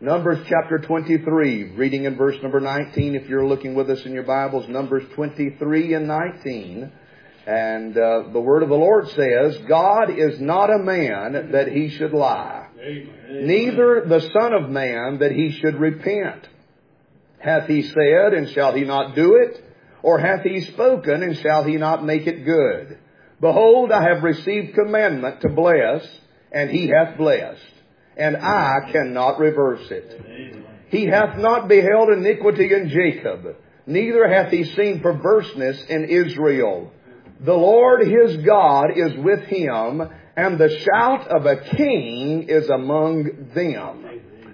Numbers chapter 23, reading in verse number 19, if you're looking with us in your Bibles, Numbers 23 and 19. And the word of the Lord says, God is not a man that he should lie, neither the Son of Man that he should repent. Hath he said, and shall he not do it? Or hath he spoken, and shall he not make it good? Behold, I have received commandment to bless, and he hath blessed, and I cannot reverse it. He hath not beheld iniquity in Jacob, neither hath he seen perverseness in Israel. The Lord his God is with him, and the shout of a king is among them.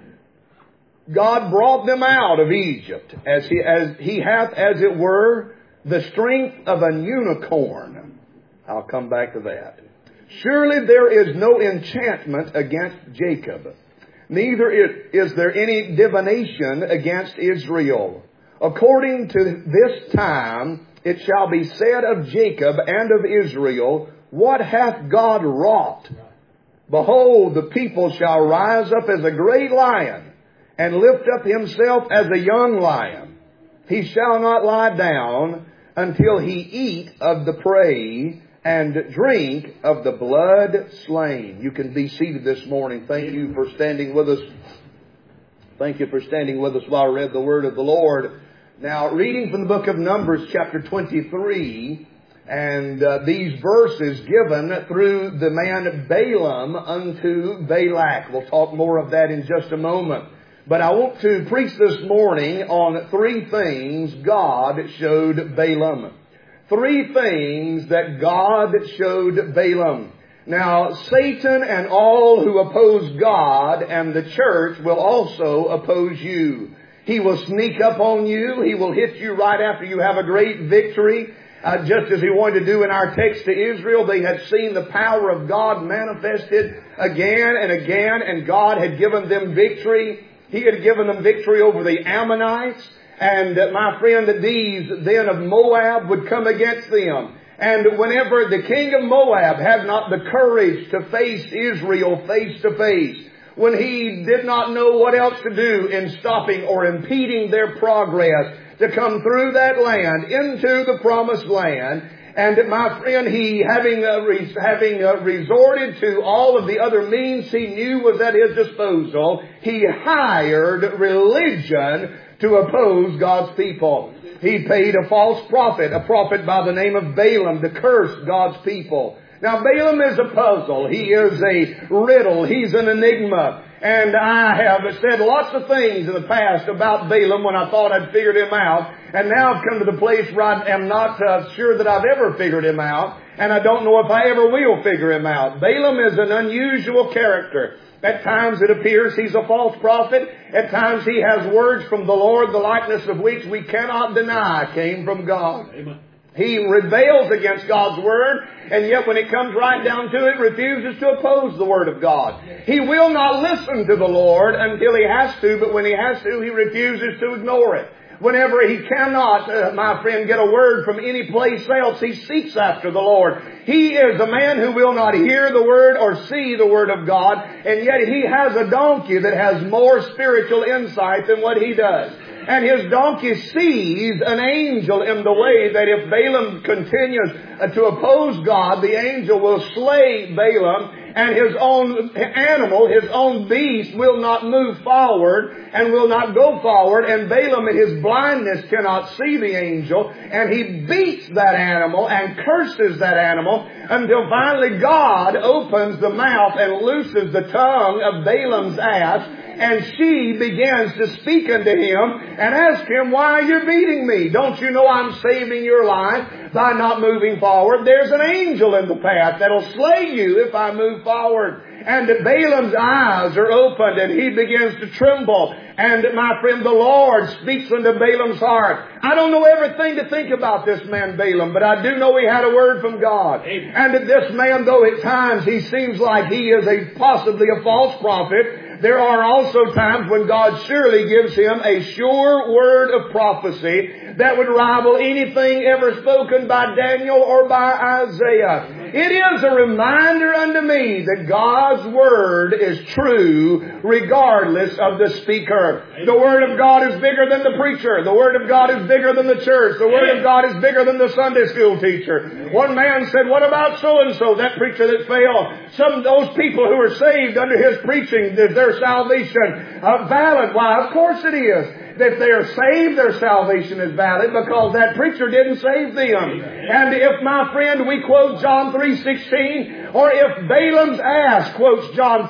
God brought them out of Egypt, as he hath, as it were, the strength of an unicorn. I'll come back to that. Surely there is no enchantment against Jacob, neither is there any divination against Israel. According to this time it shall be said of Jacob and of Israel, what hath God wrought? Behold, the people shall rise up as a great lion, and lift up himself as a young lion. He shall not lie down until he eat of the prey, and drink of the blood slain. You can be seated this morning. Thank you for standing with us. Thank you for standing with us while I read the word of the Lord. Now, reading from the book of Numbers, chapter 23, and these verses given through the man Balaam unto Balak. We'll talk more of that in just a moment. But I want to preach this morning on three things God showed Balaam. Three things that God showed Balaam. Now, Satan and all who oppose God and the church will also oppose you. He will sneak up on you. He will hit you right after you have a great victory. Just as he wanted to do in our text to Israel, they had seen the power of God manifested again and again, and God had given them victory. He had given them victory over the Ammonites. And my friend, these then of Moab would come against them. And whenever the king of Moab had not the courage to face Israel face to face, when he did not know what else to do in stopping or impeding their progress to come through that land into the promised land, and my friend, he having resorted to all of the other means he knew was at his disposal, he hired religion to oppose God's people. He paid a false prophet, a prophet by the name of Balaam, to curse God's people. Now, Balaam is a puzzle. He is a riddle. He's an enigma. And I have said lots of things in the past about Balaam when I thought I'd figured him out. And now I've come to the place where I am not sure that I've ever figured him out. And I don't know if I ever will figure him out. Balaam is an unusual character. At times it appears he's a false prophet. At times he has words from the Lord, the likeness of which we cannot deny came from God. Amen. He rebels against God's Word, and yet when it comes right down to it, refuses to oppose the Word of God. He will not listen to the Lord until he has to, but when he has to, he refuses to ignore it. Whenever he cannot, my friend, get a word from any place else, he seeks after the Lord. He is a man who will not hear the Word or see the Word of God, and yet he has a donkey that has more spiritual insight than what he does. And his donkey sees an angel in the way that if Balaam continues to oppose God, the angel will slay Balaam, and his own animal, his own beast, will not move forward and will not go forward. And Balaam in his blindness cannot see the angel, and he beats that animal and curses that animal until finally God opens the mouth and looses the tongue of Balaam's ass. And she begins to speak unto him and ask him, why are you beating me? Don't you know I'm saving your life by not moving forward? There's an angel in the path that'll slay you if I move forward. And Balaam's eyes are opened and he begins to tremble. And my friend, the Lord speaks unto Balaam's heart. I don't know everything to think about this man Balaam, but I do know he had a word from God. Amen. And this man, though at times he seems like he is possibly a false prophet, there are also times when God surely gives him a sure word of prophecy that would rival anything ever spoken by Daniel or by Isaiah. It is a reminder unto me that God's Word is true regardless of the speaker. The Word of God is bigger than the preacher. The Word of God is bigger than the church. The Word of God is bigger than the Sunday school teacher. One man said, what about so-and-so, that preacher that failed? Some of those people who are saved under his preaching, is their salvation valid? Why, of course it is. If they are saved, their salvation is valid because that preacher didn't save them. And if, my friend, we quote John 3:16, or if Balaam's ass quotes John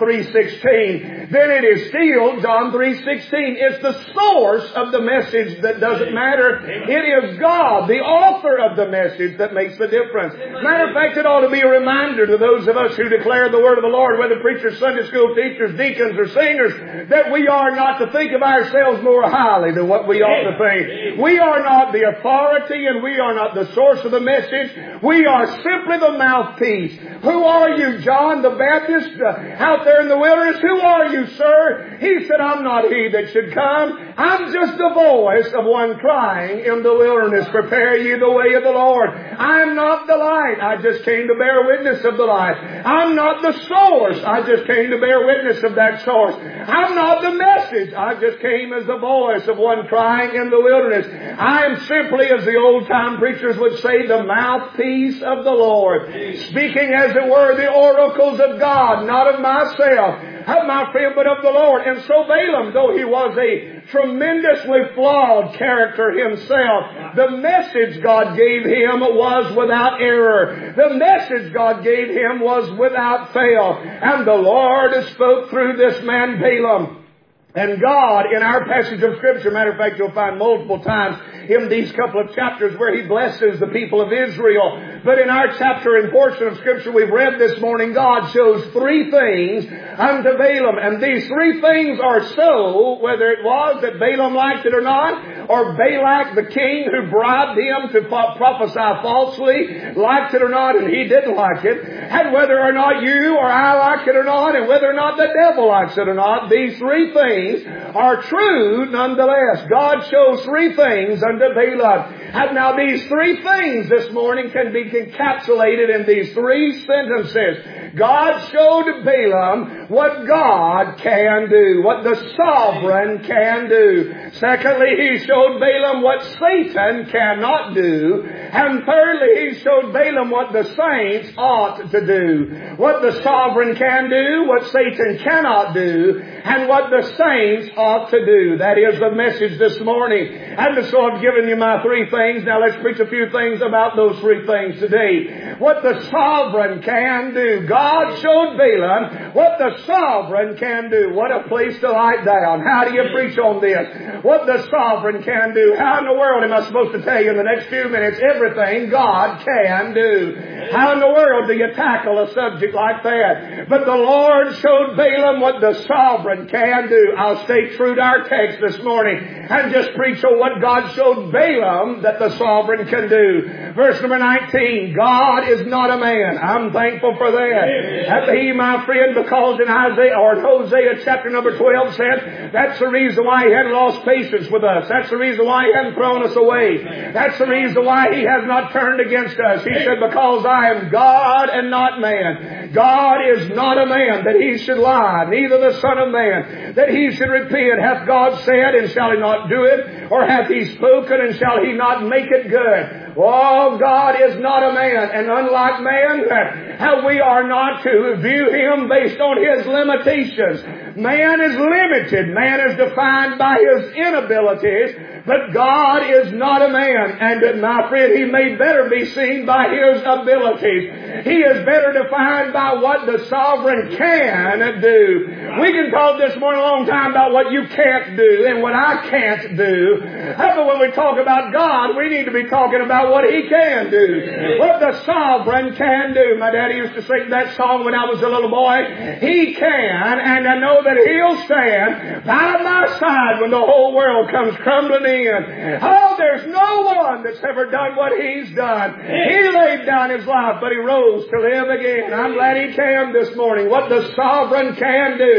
3:16, then it is still John 3:16. It's the source of the message that doesn't matter. It is God, the author of the message, that makes the difference. Matter of fact, it ought to be a reminder to those of us who declare the Word of the Lord, whether preachers, Sunday school teachers, deacons, or singers, that we are not to think of ourselves more highly than what we ought to think. We are not the authority and we are not the source of the message. We are simply the mouthpiece. Who are you, John the Baptist, out there in the wilderness? Who are you, sir? He said, I'm not he that should come. I'm just the voice of one crying in the wilderness, prepare ye the way of the Lord. I'm not the light. I just came to bear witness of the light. I'm not the source. I just came to bear witness of that source. I'm not the message. I just came as the voice of one crying in the wilderness. I am simply, as the old-time preachers would say, the mouthpiece of the Lord, speaking, as it were, the oracles of God, not of myself, my friend, but of the Lord. And so Balaam, though he was a tremendously flawed character himself, the message God gave him was without error. The message God gave him was without fail. And the Lord spoke through this man Balaam. And God, in our passage of Scripture, matter of fact, you'll find multiple times in these couple of chapters where He blesses the people of Israel. But in our chapter and portion of Scripture we've read this morning, God shows three things unto Balaam. And these three things are so, whether it was that Balaam liked it or not, or Balak, the king who bribed him to prophesy falsely, liked it or not, and he didn't like it, and whether or not you or I like it or not, and whether or not the devil likes it or not, these three things are true nonetheless. God shows three things unto Balaam. And now these three things this morning can be encapsulated in these three sentences. God showed Balaam what God can do, what the sovereign can do. Secondly, He showed Balaam what Satan cannot do. And thirdly, He showed Balaam what the saints ought to do. What the sovereign can do, what Satan cannot do, and what the saints ought to do. That is the message this morning. And so I've given you my three things. Now let's preach a few things about those three things today. What the sovereign can do. God showed Balaam what the sovereign can do. What a place to light down. How do you preach on this? What the sovereign can do. How in the world am I supposed to tell you in the next few minutes everything God can do? How in the world do you tackle a subject like that? But the Lord showed Balaam what the sovereign can do. I'll stay true to our text this morning and just preach on what God showed Balaam that the sovereign can do. Verse number 19, God is not a man. I'm thankful for that. That He, my friend, because in Isaiah or in Hosea chapter number 12 said, that's the reason why He hadn't lost patience with us. That's the reason why He hadn't thrown us away. That's the reason why He has not turned against us. He said, because I am God and not man. God is not a man that He should lie, neither the Son of Man that He should repent. Hath God said, and shall He not do it? Or hath He spoken, and shall He not make it good? Oh, God is not a man, and unlike man, how we are not to view Him based on His limitations. Man is limited. Man is defined by his inabilities, but God is not a man. And my friend, He may better be seen by His abilities. He is better defined by what the sovereign can do. We can talk this morning a long time about what you can't do and what I can't do. But when we talk about God, we need to be talking about what He can do. What the sovereign can do. My daddy used to sing that song when I was a little boy. He can, and I know that He'll stand by my side when the whole world comes crumbling in. Oh, there's no one that's ever done what He's done. He laid down His life, but He rose to live again. I'm glad He can this morning. What the sovereign can do.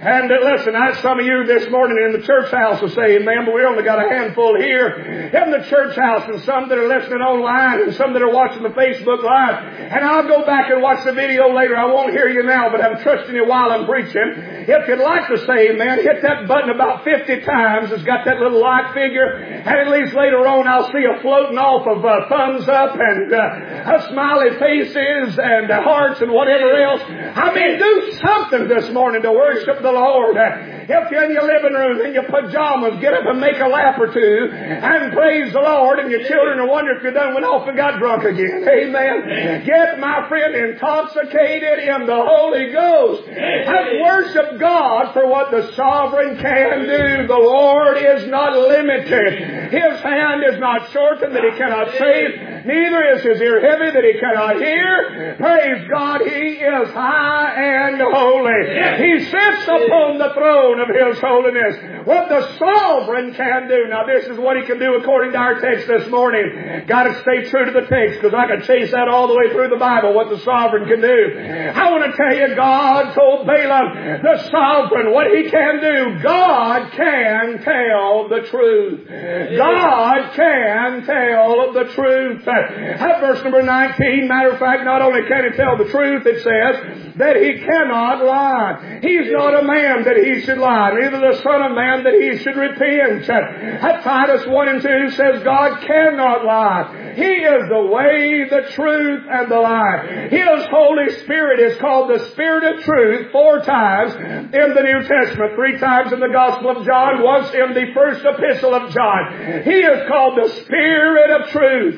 And listen, some of you this morning in the church house are saying, man, but we only got a handful here in the church house, and some that are listening online and some that are watching the Facebook Live. And I'll go back and watch the video later. I won't hear you now, but I'm trusting you while I'm preaching. If you'd like to say amen, hit that button about 50 times. It's got that little like figure. And at least later on I'll see a floating off of thumbs up and smiley faces and hearts and whatever else. I mean, do something this morning to worship the Lord. If you're in your living room in your pajamas, get up and make a lap or two and praise the Lord, and your children will wonder if you done went off and got drunk again. Amen. Get, my friend, intoxicated in the Holy Ghost and worship God for what the sovereign can do. The Lord is not limited. His hand is not shortened that He cannot save, neither is His ear heavy that He cannot hear. Praise God, He is high and holy. He sits upon the throne of His holiness. What the sovereign can do. Now this is what He can do according to our text this morning. Got to stay true to the text, because I could chase that all the way through the Bible, what the sovereign can do. I want to tell you, God told Balaam, the sovereign, what he can do. God can tell the truth. God can tell the truth. At verse number 19, matter of fact, not only can He tell the truth, it says that He cannot lie. He's not a man that He should lie, neither the Son of Man that He should repent. At Titus 1 and 2 says God cannot lie. He is the way, the truth, and the life. His Holy Spirit is called the Spirit of Truth 4 times in the New Testament, 3 times in the Gospel of John, once in the first epistle of John. He is called the Spirit of Truth.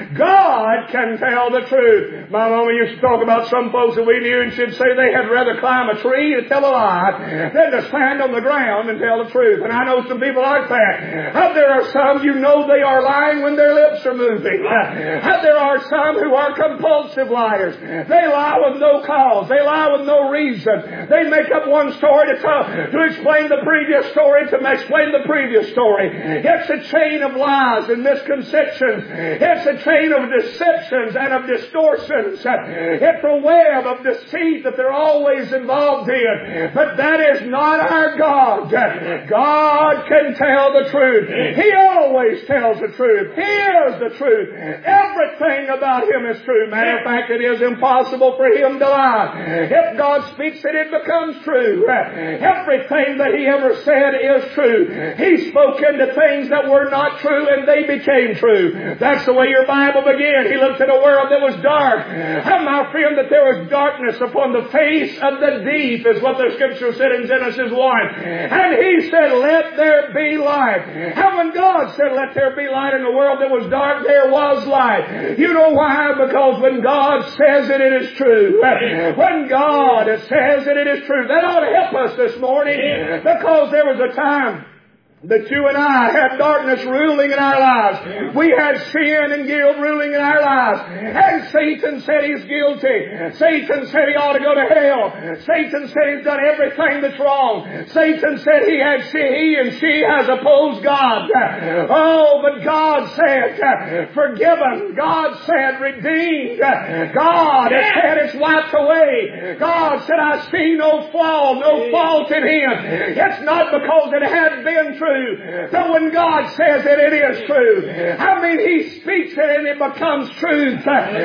God can tell the truth. My mama used to talk about some folks that we knew, and she'd say they had rather climb a tree to tell a lie than to stand on the ground and tell the truth. And I know some people like that. There are some, you know they are lying when their lips are moving. There are some who are compulsive liars. They lie with no cause. They lie with no reason. They make up one story to explain the previous story, to explain the previous story. It's a chain of lies and misconceptions. It's a chain of deceptions and of distortions. It's a web of deceit that they're always involved in. But that is not our God. God can tell the truth. He always tells the truth. He is the truth. Everything about Him is true. Matter of fact, it is impossible for Him to lie. If God speaks it, it becomes true. Everything that He ever said is true. He spoke into things that were not true, and they became true. That's the way your Bible began. He looked at a world that was dark. And my friend, that there was darkness upon the face of the deep, is what the Scripture said in Genesis 1. And He said, let there be light. And when God said, let there be light in the world that was dark, there was light. You know why? Because when God says it, it is true. When God says it, it is true. That ought to help us this morning, because there was a time that you and I had darkness ruling in our lives. We had sin and guilt ruling in our lives. And Satan said he's guilty. Satan said he ought to go to hell. Satan said he's done everything that's wrong. Satan said he and she has opposed God. Oh, but God said, forgiven. God said, redeemed. God said it's wiped away. God said, I see no flaw, no fault in Him. It's not because it had been true. But when God says it, it is true. I mean, He speaks it and it becomes truth.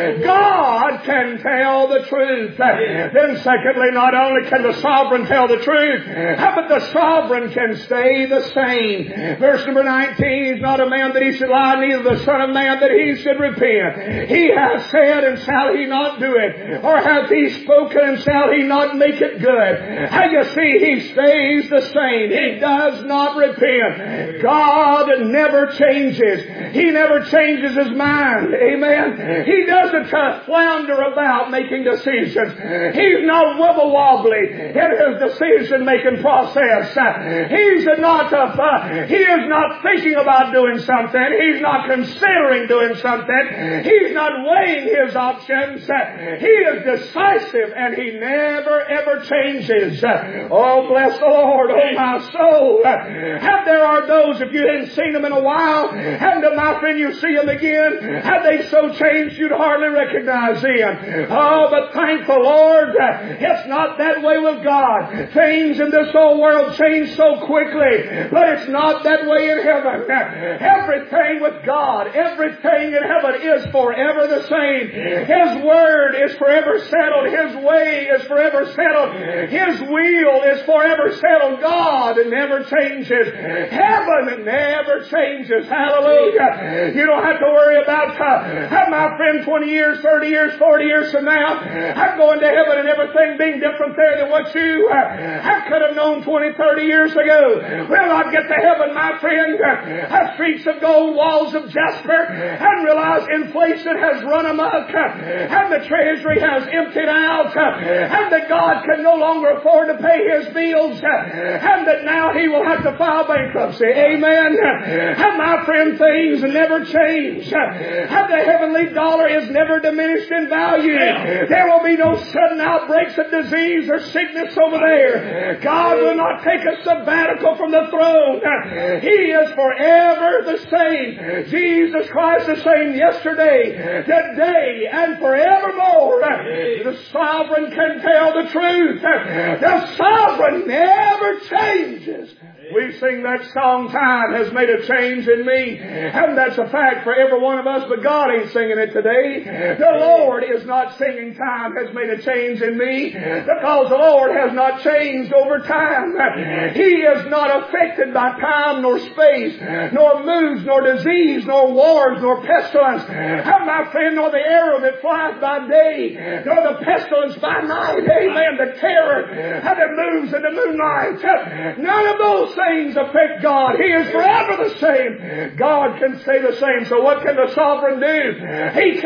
God can tell the truth. Then secondly, not only can the sovereign tell the truth, but the sovereign can stay the same. Verse number 19, He's not a man that He should lie, neither the Son of Man that He should repent. He has said, and shall He not do it? Or hath He spoken, and shall He not make it good? How you see, He stays the same. He does not repent. God never changes. He never changes His mind. Amen. He doesn't flounder about making decisions. He's not wibble-wobbly in His decision-making process. He is not thinking about doing something. He's not considering doing something. He's not weighing His options. He is decisive, and He never, ever changes. Oh, bless the Lord, oh my soul. And there are those, if you hadn't seen them in a while, and my friend, you see them again. Had they so changed, you'd hardly recognize them. Oh, but thank the Lord, it's not that way with God. Things in this old world change so quickly, but it's not that way in heaven. Everything with God, everything in heaven is forever the same. His Word is forever settled. His way is forever settled. His will is forever settled. God never changes. Heaven never changes. Hallelujah. You don't have to worry about my friend 20 years, 30 years, 40 years from now. I'm going to heaven and everything being different there than what you I could have known 20, 30 years ago. Well, I'd get to heaven, my friend, streets of gold, walls of jasper, and realize inflation has run amok, and the treasury has emptied out, and that God can no longer afford to pay His bills, and that now He will have to file bankruptcy. Amen. And my friend, things never change. And the heavenly dollar is never diminished in value. There will be no sudden outbreaks of disease or sickness over there. God will not take a sabbatical from the throne. He is forever the same. Jesus Christ the same yesterday, today, and forevermore. The sovereign can tell the truth. The sovereign never changes. We sing that song, Time Has Made a Change in Me. And that's a fact for every one of us, but God ain't singing it today. The Lord is not singing Time Has Made a Change in Me, because the Lord has not changed over time. He is not affected by time nor space, nor moods, nor disease, nor wars, nor pestilence. And my friend, nor the arrow that flies by day, nor the pestilence by night. Amen. The terror that moves in the moonlight. None of those things affect God. He is forever the same. God can say the same. So what can the sovereign do? He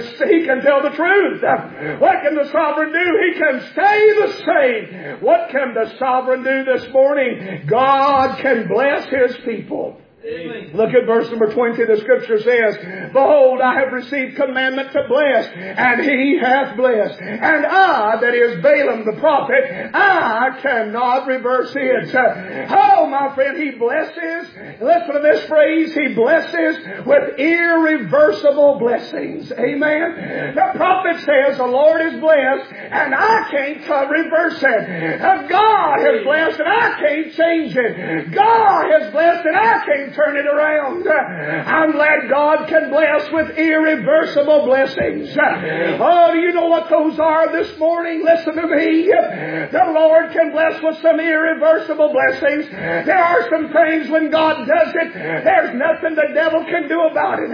can tell the truth. What can the sovereign do? He can stay the same. What can the sovereign do this morning? God can bless His people. Amen. Look at verse number 20. The Scripture says, Behold, I have received commandment to bless, and He hath blessed. And I, that is Balaam the prophet, I cannot reverse it. Oh, my friend, He blesses. Listen to this phrase. He blesses with irreversible blessings. Amen. The prophet says, the Lord is blessed, and I can't reverse it. God has blessed, and I can't change it. God has blessed, and I can't turn it around. I'm glad God can bless with irreversible blessings. Oh, do you know what those are this morning? Listen to me. The Lord can bless with some irreversible blessings. There are some things when God does it, there's nothing the devil can do about it.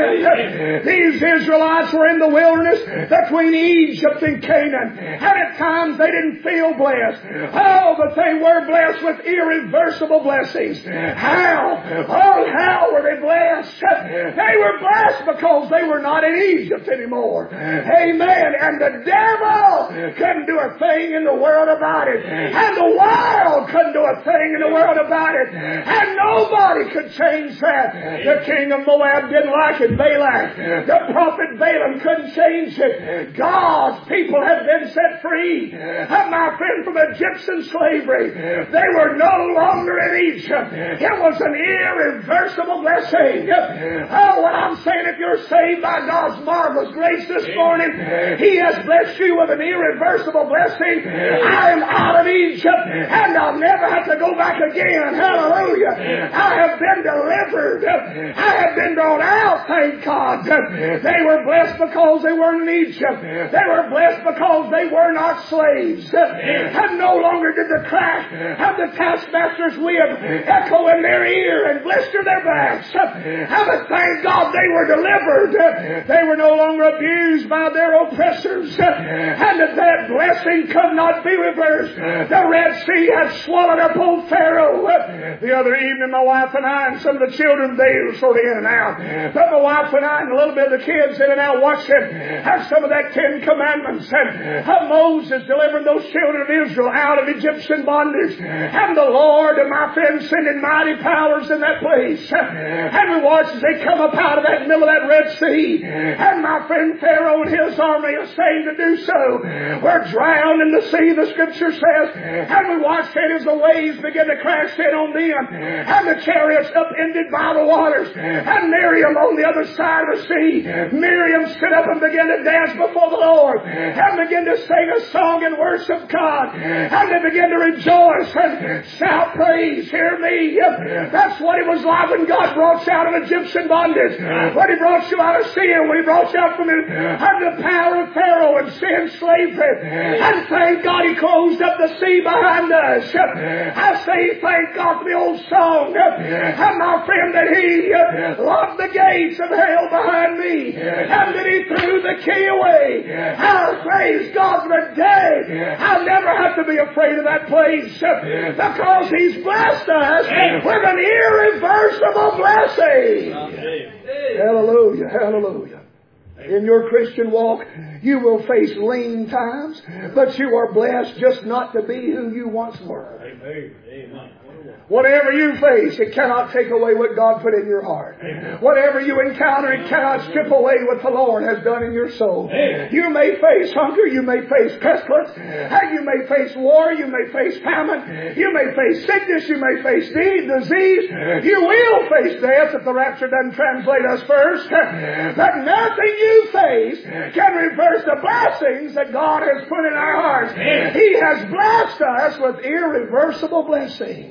Amen. These Israelites were in the wilderness between Egypt and Canaan, and at times they didn't feel blessed. Oh, but they were blessed with irreversible blessings. How? Oh, how were they blessed? They were blessed because they were not in Egypt anymore. Amen. And the devil couldn't do a thing in the world about it. And the world couldn't do a thing in the world about it. And nobody could change that. The king of Moab didn't like it. Balak. The prophet Balaam couldn't change it. God's people had been set free. And my friend, from Egyptian slavery, they were no longer in Egypt. It was an irreversible blessing. Oh, what I'm saying, if you're saved by God's marvelous grace this morning, He has blessed you with an irreversible blessing. I am out of Egypt, and I'll never have to go back again. Hallelujah. I have been delivered. I have been brought out, thank God. They were blessed because they weren't in Egypt. They were blessed because they were not slaves. And no longer did the crack of the taskmaster's whip echo in their ear and blister their backs. But thank God they were delivered. They were no longer abused by their oppressors. And that blessing could not be reversed. The Red Sea had swallowed up old Pharaoh. The other evening, my wife and I and some of the children, they were sort of in and out. But my wife and I and a little bit of the kids in and out watching some of that 10 Commandments. And Moses delivering those children of Israel out of Egyptian bondage. And the Lord, my friend, been sending mighty powers in that place. And we watched as they come up out of that middle of that Red Sea. And my friend Pharaoh and his army are saying to do so. We're drowned in the sea, the Scripture says. And we watched it as the waves begin to crash in on them. And the chariots upended by the waters. And Miriam on the other side of the sea. Miriam stood up and began to dance before the Lord. And began to sing a song and worship God. And they began to rejoice and shout praise. Hear me. That's what it was like when God brought you out of Egyptian bondage. When He brought you out of sin. When He brought you out from under the power of Pharaoh and sin slavery. And thank God He closed up the sea behind us. I say thank God for the old song. And my friend that He locked the gates of hell behind me. And that He threw the key away. I praise God for the day. I'll never have to be afraid of that place. Because He's blessed us with an irreversible blessing. Hallelujah, hallelujah. In your Christian walk, you will face lean times, but you are blessed just not to be who you once were. Amen. Whatever you face, it cannot take away what God put in your heart. Whatever you encounter, it cannot strip away what the Lord has done in your soul. You may face hunger, you may face pestilence, and you may face war, you may face famine, you may face sickness, you may face disease. You will face death if the rapture doesn't translate us first. But nothing you face can reverse the blessings that God has put in our hearts. He has blessed us with irreversible blessings.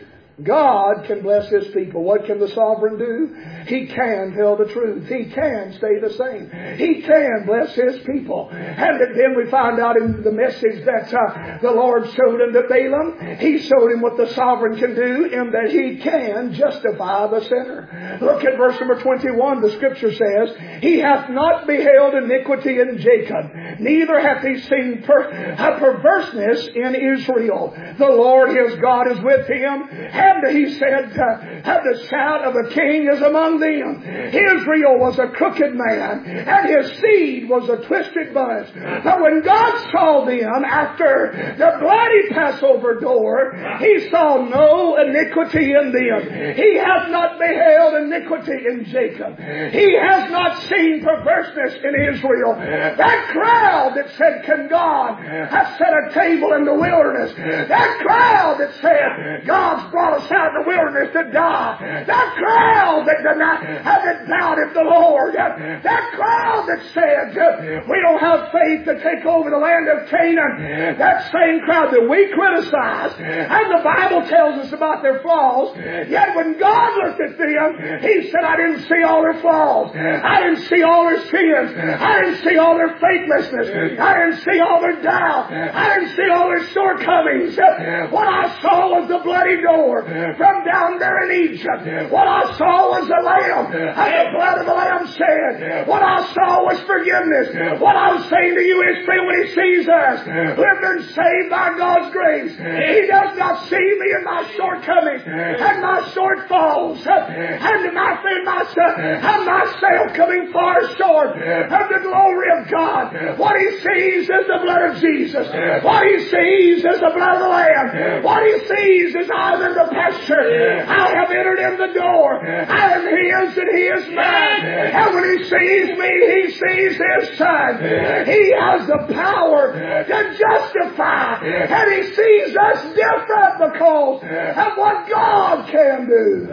God can bless His people. What can the sovereign do? He can tell the truth. He can stay the same. He can bless His people. And then we find out in the message that the Lord showed unto Balaam. He showed him what the sovereign can do in that he can justify the sinner. Look at verse number 21. The Scripture says, He hath not beheld iniquity in Jacob, neither hath He seen a perverseness in Israel. The Lord his God is with him. And He said, the shout of a king is among them. Israel was a crooked man, and his seed was a twisted bunch. But when God saw them after the bloody Passover door, He saw no iniquity in them. He hath not beheld iniquity in Jacob. He has not seen perverseness in Israel. That crowd that said, can God have set a table in the wilderness? That crowd that said, God's brought us out in the wilderness to die. That crowd that did not have it doubted the Lord. That crowd that said, we don't have faith to take over the land of Canaan. That same crowd that we criticize, and the Bible tells us about their flaws, yet when God looked at them, He said, I didn't see all their flaws. I didn't see all their sins. I didn't see all their faithlessness. I didn't see all their doubt. I didn't see all their shortcomings. What I saw was the bloody door from down there in Egypt. What I saw was the Lamb, and the blood of the Lamb shed. What I saw was forgiveness. What I was saying to you is, friend, when He sees us, who have been saved by God's grace, He does not see me in my shortcomings and my shortfalls and my friend, and myself coming far short of the glory of God. What He sees is the blood of Jesus. What He sees is the blood of the Lamb. What He sees is I am in the pasture. I have entered in the door. I am His and He is mine. And when He sees me, He sees His Son. He has the power to justify. And He sees us different because of what God can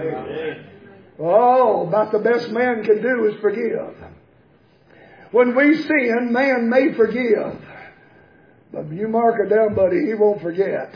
do. Oh, about the best man can do is forgive. When we sin, man may forgive. But you mark it down, buddy, he won't forget.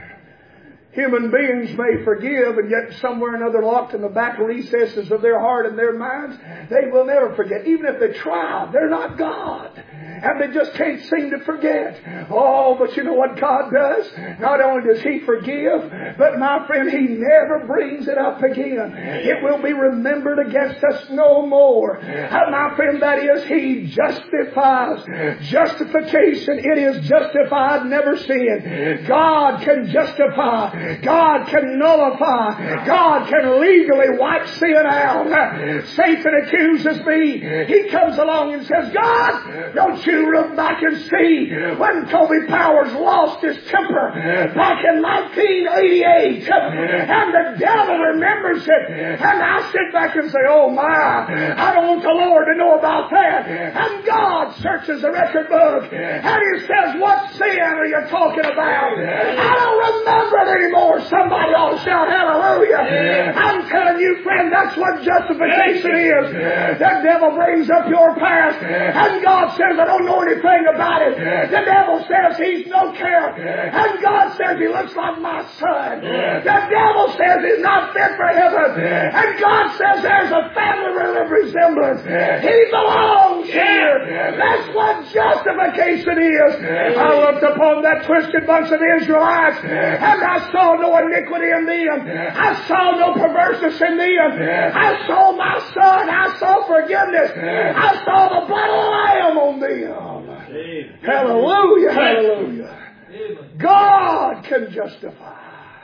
Human beings may forgive, and yet somewhere or another locked in the back recesses of their heart and their minds, they will never forget. Even if they try, they're not God. And they just can't seem to forget. Oh, but you know what God does? Not only does He forgive, but my friend, He never brings it up again. It will be remembered against us no more. And my friend, that is, He justifies. Justification, it is justified, never sin. God can justify. God can nullify. God can legally wipe sin out. Satan accuses me. He comes along and says, God, don't you look back and see when Toby Powers lost his temper back in 1988, and the devil remembers it, and I sit back and say, oh my, I don't want the Lord to know about that. And God searches the record book, and He says, what sin are you talking about? I don't remember it anymore. Somebody ought to shout hallelujah. I'm telling you, friend, that's what justification is. The devil brings up your past, and God says, I don't know anything about it. The devil says he's no care, and God says he looks like my son. The devil says he's not fit for heaven, and God says there's a family resemblance. He belongs here. That's what justification is. I looked upon that twisted bunch of Israelites, and I saw no iniquity in them. I saw no perverseness in them. I saw my son. I saw forgiveness. I saw the blood of the Lamb on them. Hallelujah, hallelujah. God can justify.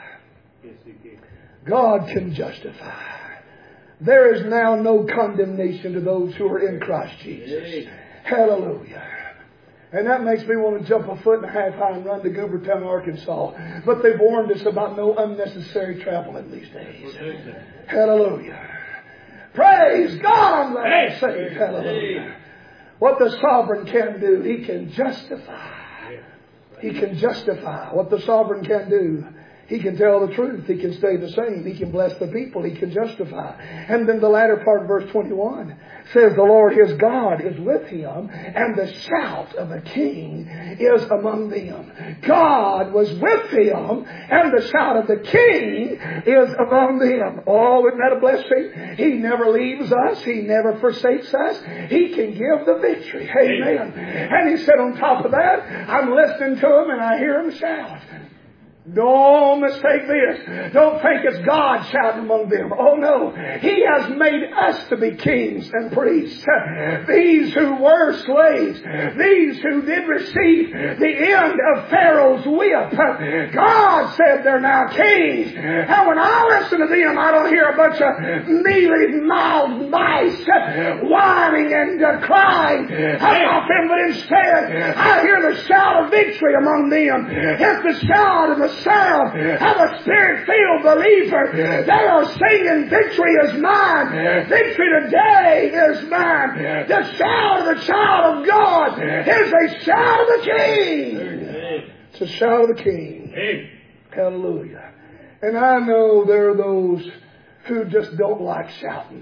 God can justify. There is now no condemnation to those who are in Christ Jesus. Hallelujah. And that makes me want to jump a foot and a half high and run to Goobertown, Arkansas. But they've warned us about no unnecessary traveling these days. Hallelujah. Praise God, I'm glad to say it. Hallelujah. What the sovereign can do, He can justify. He can justify. What the sovereign can do, He can tell the truth. He can stay the same. He can bless the people. He can justify. And then the latter part of verse 21 says, the Lord his God is with him, and the shout of a king is among them. God was with him, and the shout of the king is among them. Oh, isn't that a blessing? He never leaves us. He never forsakes us. He can give the victory. Amen. And he said on top of that, I'm listening to him and I hear him shout. Don't mistake this. Don't think it's God shouting among them. Oh no. He has made us to be kings and priests. These who were slaves. These who did receive the end of Pharaoh's whip. God said they're now kings. And when I listen to them, I don't hear a bunch of mealy-mouthed mice whining and crying about them, but instead I hear the shout of victory among them. It's the shout of the sound of a spirit-filled believer. They are singing, victory is mine. Victory today is mine. The shout of the child of God is a shout of the King. It's a shout of the King. Hallelujah. And I know there are those who just don't like shouting.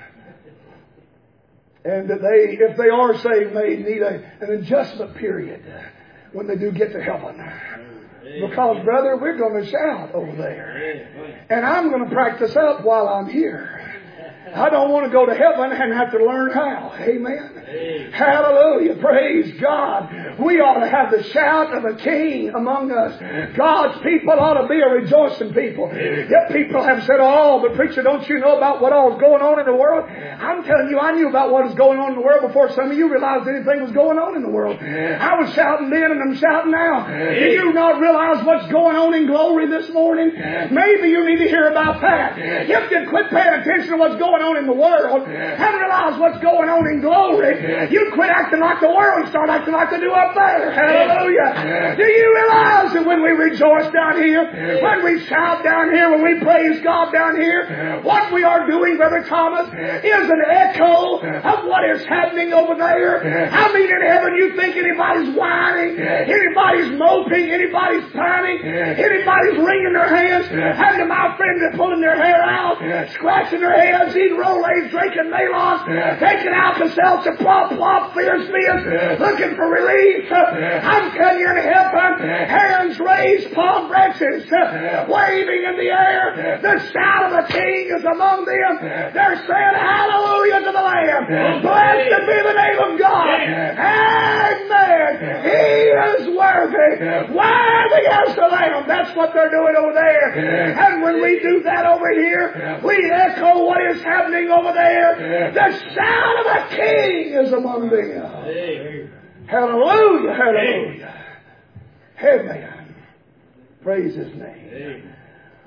And that if they are saved, they need an adjustment period when they do get to heaven. Because, brother, we're going to shout over there. And I'm going to practice up while I'm here. I don't want to go to heaven and have to learn how. Amen. Hallelujah. Praise God. We ought to have the shout of a king among us. God's people ought to be a rejoicing people. Yet people have said, oh, but preacher, don't you know about what all is going on in the world? I'm telling you, I knew about what is going on in the world before some of you realized anything was going on in the world. I was shouting then and I'm shouting now. Do you not realize what's going on in glory this morning? Maybe you need to hear about that. If you quit paying attention to what's going on in the world and realize what's going on in glory, you quit acting like the world and start acting like they do up there. Hallelujah. Do you realize that when we rejoice down here, when we shout down here, when we praise God down here, what we are doing, Brother Thomas, is an echo of what is happening over there? I mean, in heaven, you think anybody's whining, anybody's moping, anybody's pining, anybody's wringing their hands, and to my friends that pulling their hair out, scratching their heads, eating Rolaids, drinking Malos, taking Alka-Seltzer, plop, plop, fierce, looking for relief. I'm telling you, in heaven, hands raised, palm branches waving in the air. The shout of the King is among them. They're saying hallelujah to the Lamb. Blessed be the name of God. Amen. He is worthy. Worthy as the Lamb. That's what they're doing over there. And when we do that over here, we echo what is happening over there. The shout of the King is among them. Hallelujah, hallelujah. Amen. Praise His name.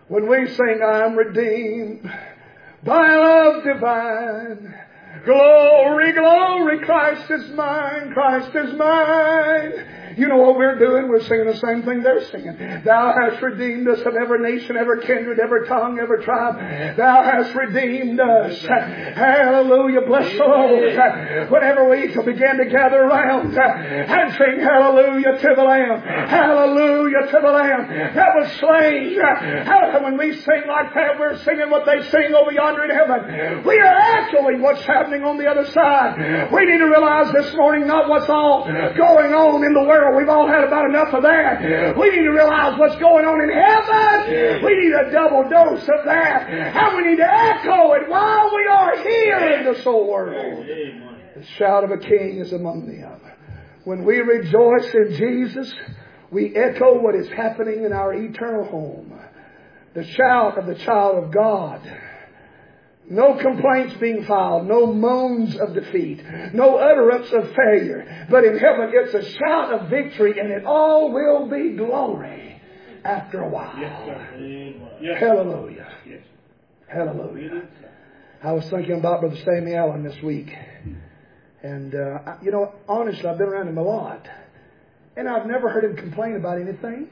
When we sing, I'm redeemed by love divine. Glory, glory, Christ is mine, Christ is mine. You know what we're doing? We're singing the same thing they're singing. Thou hast redeemed us of every nation, every kindred, every tongue, every tribe. Thou hast redeemed us. Hallelujah. Bless the Lord. Whenever we begin to gather around and sing hallelujah to the Lamb. Hallelujah to the Lamb that was slain. When we sing like that, we're singing what they sing over yonder in heaven. We are echoing what's happening on the other side. We need to realize this morning not what's all going on in the world. We've all had about enough of that. We need to realize what's going on in heaven. We need a double dose of that. And we need to echo it while we are here in this old world. The shout of a king is among them. When we rejoice in Jesus, we echo what is happening in our eternal home. The shout of the child of God. No complaints being filed, no moans of defeat, no utterance of failure. But in heaven it's a shout of victory, and it all will be glory after a while. Yes, hallelujah. Yes. Hallelujah. I was thinking about Brother Sammy Allen this week. And, honestly, I've been around him a lot. And I've never heard him complain about anything.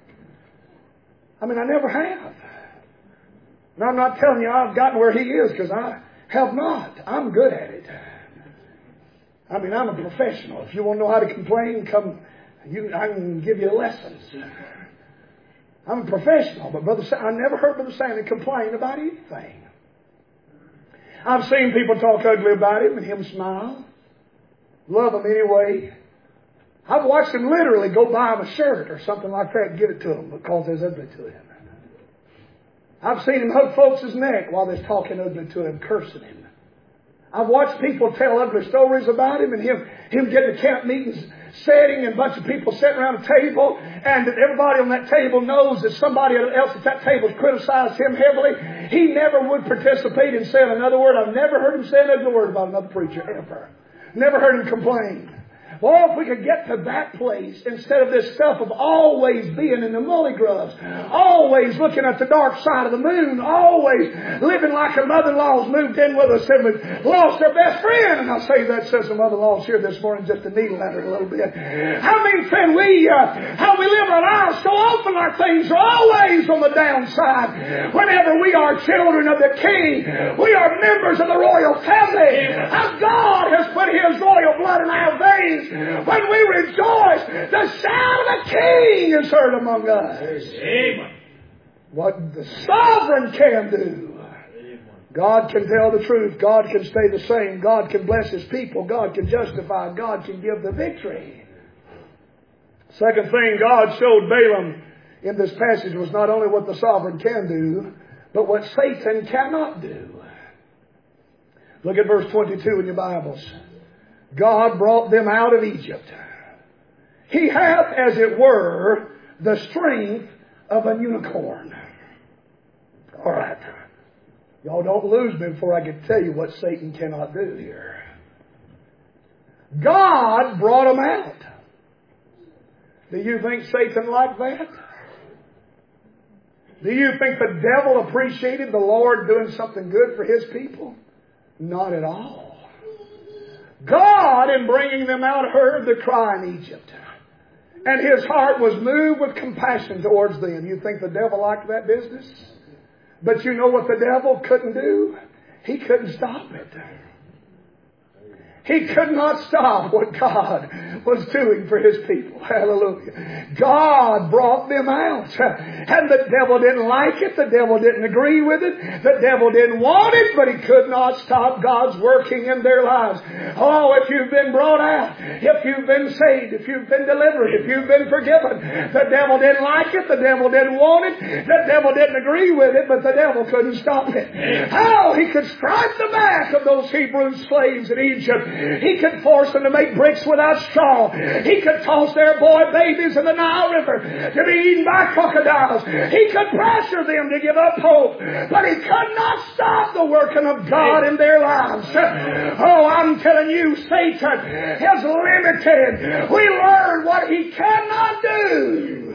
I never have. And I'm not telling you I've gotten where he is, because I have not. I'm good at it. I'm a professional. If you want to know how to complain, I can give you lessons. I'm a professional, but I never heard Brother Sammy complain about anything. I've seen people talk ugly about him and him smile. Love him anyway. I've watched him literally go buy him a shirt or something like that and give it to him because they're ugly to him. I've seen him hug folks' neck while they're talking ugly to him, cursing him. I've watched people tell ugly stories about him and him get to camp meetings setting and a bunch of people sitting around a table, and that everybody on that table knows that somebody else at that table has criticized him heavily. He never would participate in saying another word. I've never heard him say another word about another preacher ever. Never heard him complain. Well, if we could get to that place instead of this stuff of always being in the mullygrubs, always looking at the dark side of the moon, always living like our mother-in-laws moved in with us and lost their best friend. And I say that since the mother-in-laws here this morning just to needle at her a little bit. How we live our lives so often our things are always on the downside. Whenever we are children of the King, we are members of the royal family. As God has put His royal blood in our veins, when we rejoice, the sound of a king is heard among us. Amen. What the sovereign can do. God can tell the truth. God can stay the same. God can bless His people. God can justify. God can give the victory. Second thing God showed Balaam in this passage was not only what the sovereign can do, but what Satan cannot do. Look at verse 22 in your Bibles. God brought them out of Egypt. He hath, as it were, the strength of a unicorn. All right. Y'all don't lose me before I can tell you what Satan cannot do here. God brought them out. Do you think Satan liked that? Do you think the devil appreciated the Lord doing something good for His people? Not at all. God, in bringing them out, heard the cry in Egypt. And His heart was moved with compassion towards them. You think the devil liked that business? But you know what the devil couldn't do? He couldn't stop it. He could not stop what God was doing for His people. Hallelujah. God brought them out. And the devil didn't like it. The devil didn't agree with it. The devil didn't want it, but he could not stop God's working in their lives. Oh, if you've been brought out, if you've been saved, if you've been delivered, if you've been forgiven, the devil didn't like it. The devil didn't want it. The devil didn't agree with it, but the devil couldn't stop it. How he could strike the back of those Hebrew slaves in Egypt. He could force them to make bricks without straw. He could toss their boy babies in the Nile River to be eaten by crocodiles. He could pressure them to give up hope. But he could not stop the working of God in their lives. Oh, I'm telling you, Satan is limited. We learn what he cannot do.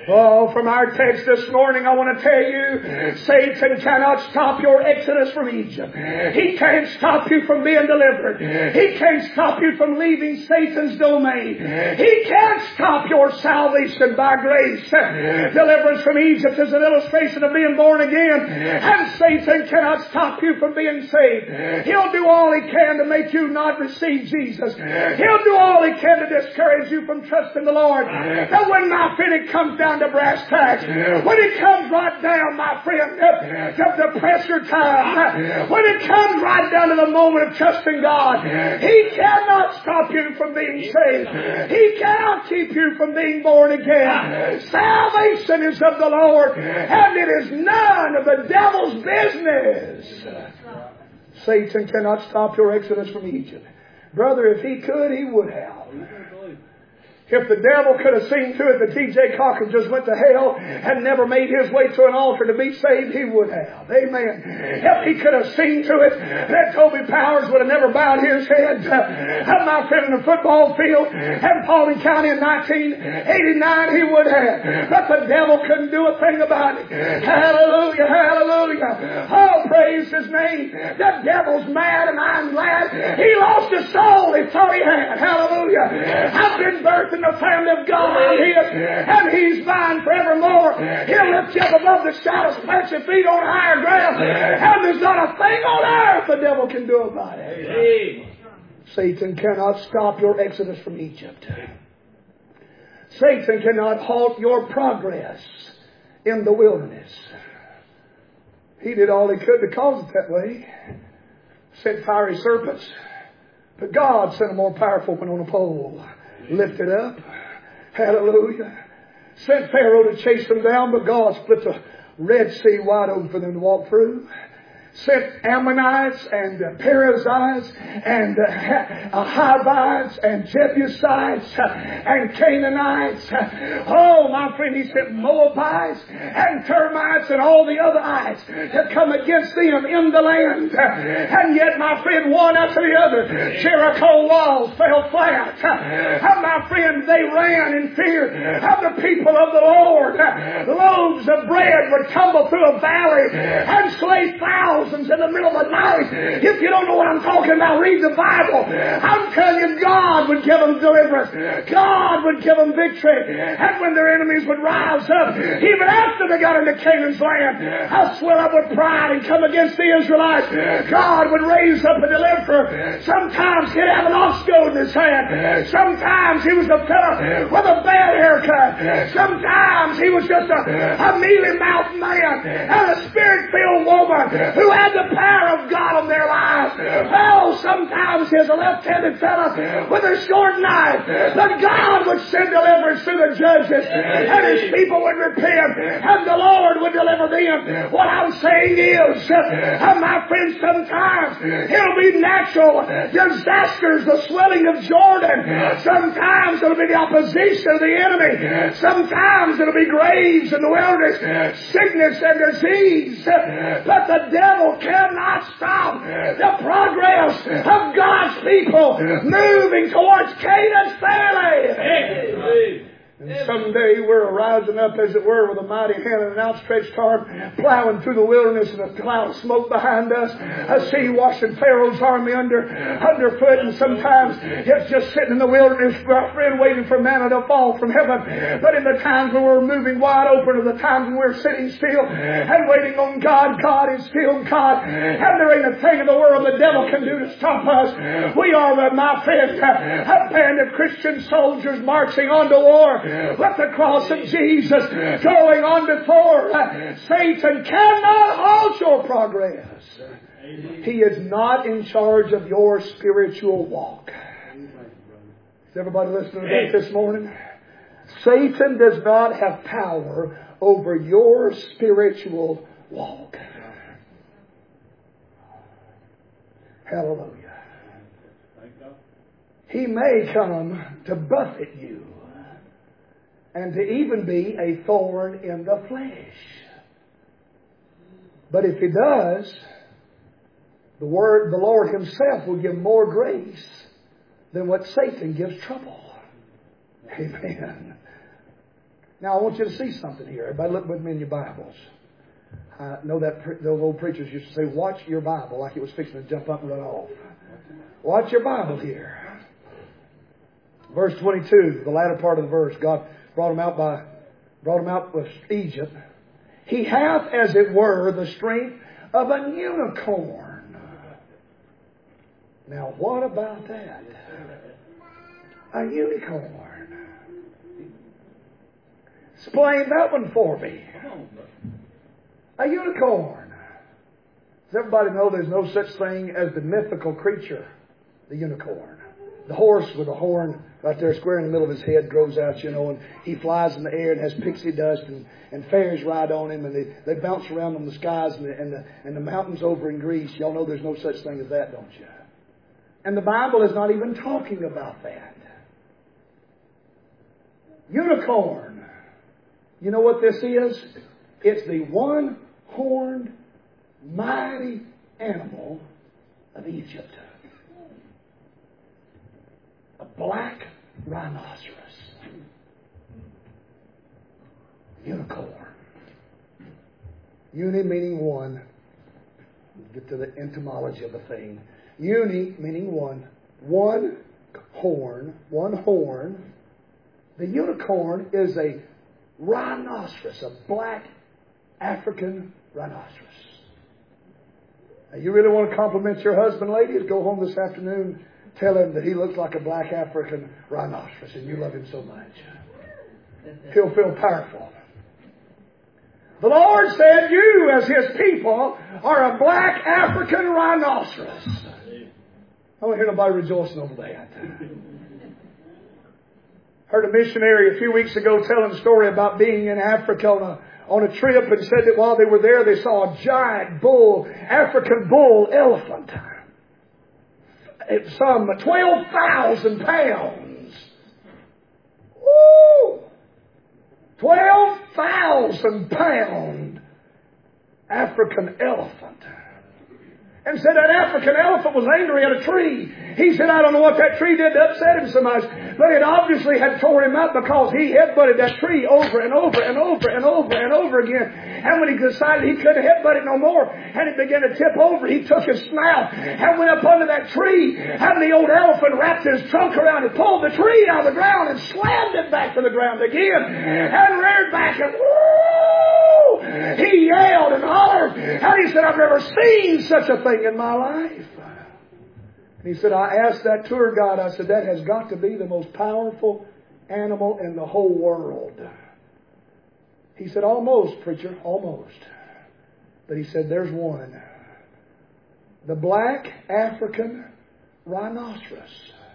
Oh, from our text this morning, I want to tell you, Satan cannot stop your exodus from Egypt. He can't stop you from being delivered. He can't stop you from leaving Satan's domain. He can't stop your salvation by grace. Deliverance from Egypt is an illustration of being born again. And Satan cannot stop you from being saved. He'll do all he can to make you not receive Jesus. He'll do all he can to discourage you from trusting the Lord. But when, my friend, it comes down to brass tacks, when it comes right down, my friend, to pressure time, when it comes right down to the moment of trusting God, He cannot stop you from being saved. He cannot keep you from being born again. Salvation is of the Lord, and it is none of the devil's business. Satan cannot stop your exodus from Egypt. Brother, if he could, he would have. If the devil could have seen to it that T.J. Cochran just went to hell and never made his way to an altar to be saved, he would have. Amen. If he could have seen to it that Toby Powers would have never bowed his head at my friend in the football field in Paulding County in 1989, he would have. But the devil couldn't do a thing about it. Hallelujah, hallelujah. Oh, praise His name. The devil's mad and I'm glad. He lost his soul. He thought he had. Hallelujah. I've been birthed in the family of God, and He's mine forevermore. He'll lift you up above the shadows, plant your feet on higher ground, and there's not a thing on earth the devil can do about it. Satan cannot stop your exodus from Egypt. Satan cannot halt your progress in the wilderness. He did all he could to cause it that way. Sent fiery serpents, but God sent a more powerful one on a pole. Lifted up. Hallelujah. Sent Pharaoh to chase them down, but God split the Red Sea wide open for them to walk through. Sent Ammonites and Perizzites and Hivites and Jebusites and Canaanites. Oh, my friend, He sent Moabites and termites and all the other ites to come against them in the land. And yet, my friend, one after the other, Jericho walls fell flat. And my friend, they ran in fear of the people of the Lord. Loaves of bread would tumble through a valley and slay thousands in the middle of the night. If you don't know what I'm talking about, read the Bible. I'm telling you, God would give them deliverance. God would give them victory. And when their enemies would rise up, even after they got into Canaan's land, swell up with pride and come against the Israelites, God would raise up a deliverer. Sometimes he'd have an ox goad in his hand. Sometimes he was a fellow with a bad haircut. Sometimes he was just a mealy-mouthed man and a spirit-filled woman who had the power of God on their lives. Oh, sometimes he's a left-handed fellow with a short knife. But God would send deliverance through the judges, and His people would repent, and the Lord would deliver them. What I'm saying is, my friends, sometimes it'll be natural disasters, the swelling of Jordan. Sometimes it'll be the opposition of the enemy. Sometimes it'll be graves in the wilderness, sickness and disease. But the devil cannot stop the progress of God's people moving towards Canaan's fair land. And someday we're rising up, as it were, with a mighty hand and an outstretched arm, plowing through the wilderness and a cloud of smoke behind us, a sea washing Pharaoh's army underfoot, and sometimes it's just sitting in the wilderness, my friend, waiting for manna to fall from heaven. But in the times when we're moving wide open, or the times when we're sitting still and waiting on God, God is still God, and there ain't a thing in the world the devil can do to stop us. We are, my friend, a band of Christian soldiers marching on to war with the cross of Jesus going on before. Satan cannot halt your progress. He is not in charge of your spiritual walk. Is everybody listening to that this morning? Satan does not have power over your spiritual walk. Hallelujah. He may come to buffet you, and to even be a thorn in the flesh. But if he does, the Lord Himself will give more grace than what Satan gives trouble. Amen. Now I want you to see something here. Everybody look with me in your Bibles. I know that those old preachers used to say, watch your Bible, like it was fixing to jump up and run off. Watch your Bible here. Verse 22, the latter part of the verse, God brought him out with Egypt. He hath, as it were, the strength of an unicorn. Now, what about that? A unicorn. Explain that one for me. A unicorn. Does everybody know there's no such thing as the mythical creature, the unicorn? The horse with a horn right there square in the middle of his head grows out, and he flies in the air and has pixie dust and fairies ride on him and they bounce around on the skies and the mountains over in Greece. Y'all know there's no such thing as that, don't you? And the Bible is not even talking about that. Unicorn. You know what this is? It's the one-horned, mighty animal of Egypt. A black rhinoceros. Unicorn. Uni meaning one. Get to the etymology of the thing. Uni meaning one. One horn. The unicorn is a rhinoceros, a black African rhinoceros. Now, you really want to compliment your husband, ladies? Go home this afternoon, tell him that he looks like a black African rhinoceros and you love him so much. He'll feel powerful. The Lord said, you as His people are a black African rhinoceros. I don't hear nobody rejoicing over that. Heard a missionary a few weeks ago telling a story about being in Africa on a trip, and said that while they were there, they saw a giant African bull elephant. It's some 12,000 pounds. Woo! 12,000 pound African elephant. And said that African elephant was angry at a tree. He said, I don't know what that tree did to upset him so much, but it obviously had tore him up because he headbutted that tree over and over and over and over and over again. And when he decided he couldn't headbutt it no more, and it began to tip over, he took his snout and went up under that tree, and the old elephant wrapped his trunk around and pulled the tree out of the ground and slammed it back to the ground again and reared back and woo! He yelled and hollered, and he said, I've never seen such a thing in my life. And he said, I asked that tour guide, I said, that has got to be the most powerful animal in the whole world. He said, almost, preacher, almost. But he said, there's one. The black African rhinoceros.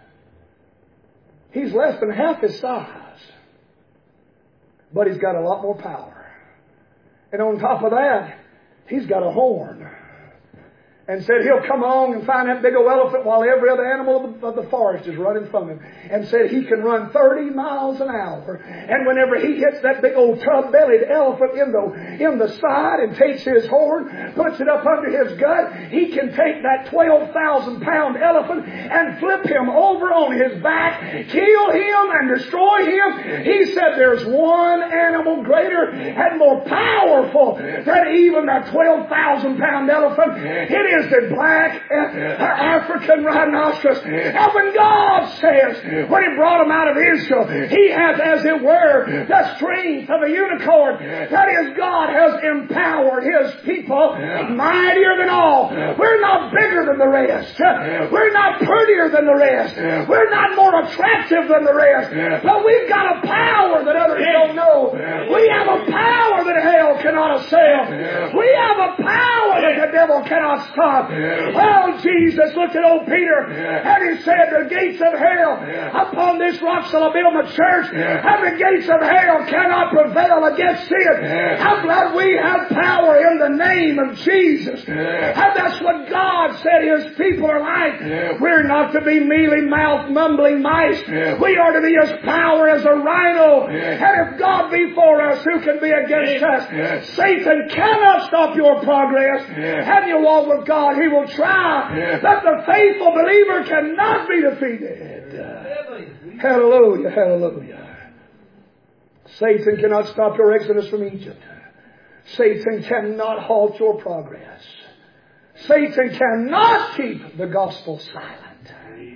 He's less than half his size, but he's got a lot more power. And on top of that, he's got a horn. And said he'll come along and find that big old elephant while every other animal of the forest is running from him. And said he can run 30 miles an hour. And whenever he hits that big old tub-bellied elephant in the side and takes his horn, puts it up under his gut, he can take that 12,000-pound elephant and flip him over on his back, kill him and destroy him. He said there's one animal greater and more powerful than even that 12,000-pound elephant. It is the black African rhinoceros. And when God says, when He brought him out of Israel, He has, as it were, the strength of a unicorn. That is, God has empowered His people mightier than all. We're not bigger than the rest. We're not prettier than the rest. We're not more attractive than the rest. But we've got a power that others don't know. We have a power that hell cannot assail. We have a power that the devil cannot stop. Well, Jesus looked at old Peter and He said, the gates of hell, upon this rock shall I build my church, and the gates of hell cannot prevail against it. I'm glad we have power in the name of Jesus. And that's what God said His people are like. We're not to be mealy-mouthed, mumbling mice. We are to be as power as a rhino. And if God be for us, who can be against us? Satan cannot stop your progress. And you walk with God, he will try, but the faithful believer cannot be defeated. Hallelujah, hallelujah. Satan cannot stop your exodus from Egypt. Satan cannot halt your progress. Satan cannot keep the gospel silent.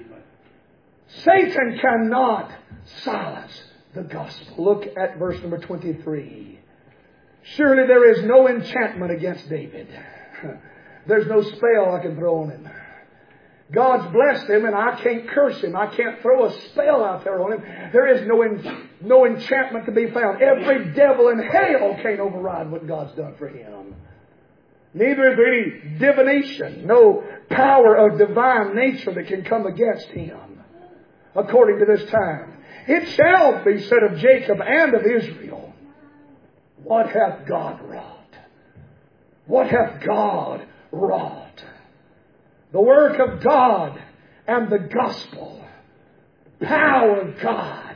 Satan cannot silence the gospel. Look at verse number 23. Surely there is no enchantment against David. There's no spell I can throw on him. God's blessed him and I can't curse him. I can't throw a spell out there on him. There is no enchantment to be found. Every devil in hell can't override what God's done for him. Neither is there any divination, no power of divine nature that can come against him. According to this time, it shall be said of Jacob and of Israel, what hath God wrought? What hath God wrought? The work of God and the gospel. Power of God.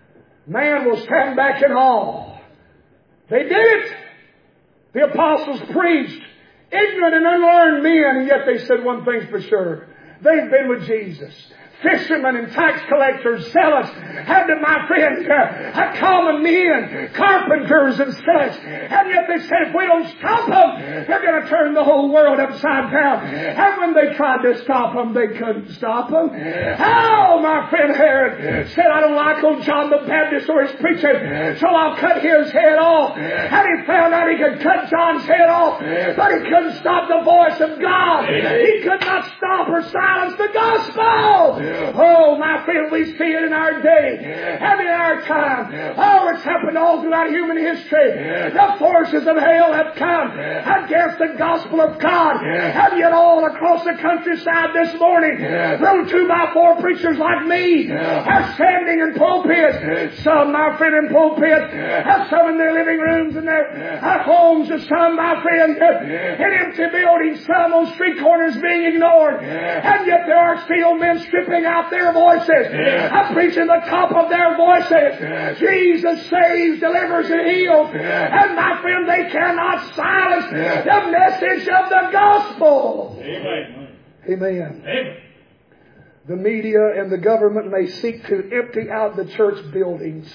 Man will stand back in awe. They did it. The apostles preached. Ignorant and unlearned men, and yet they said one thing's for sure. They've been with Jesus. Fishermen and tax collectors, zealots, and my friend, common men, carpenters and such. And yet they said, if we don't stop them, they're going to turn the whole world upside down. And when they tried to stop them, they couldn't stop them. Oh, my friend Herod said, I don't like old John the Baptist or his preaching, so I'll cut his head off. And he found out he could cut John's head off, but he couldn't stop the voice of God. He could not stop or silence the gospel. Oh, my friend, we see it in our day and in our time. Oh, it's happened all throughout human history. The forces of hell have come against the gospel of God. And yet all across the countryside this morning, little 2x4 preachers like me are standing in pulpits. Some, my friend, in pulpits, some in their living rooms and their homes, and some, my friend, in empty buildings, some on street corners being ignored. And yet there are still men stripping out their voices, preaching the top of their voices. Jesus saves, delivers, and heals. And my friend, they cannot silence the message of the gospel. Amen. Amen. Amen. The media and the government may seek to empty out the church buildings.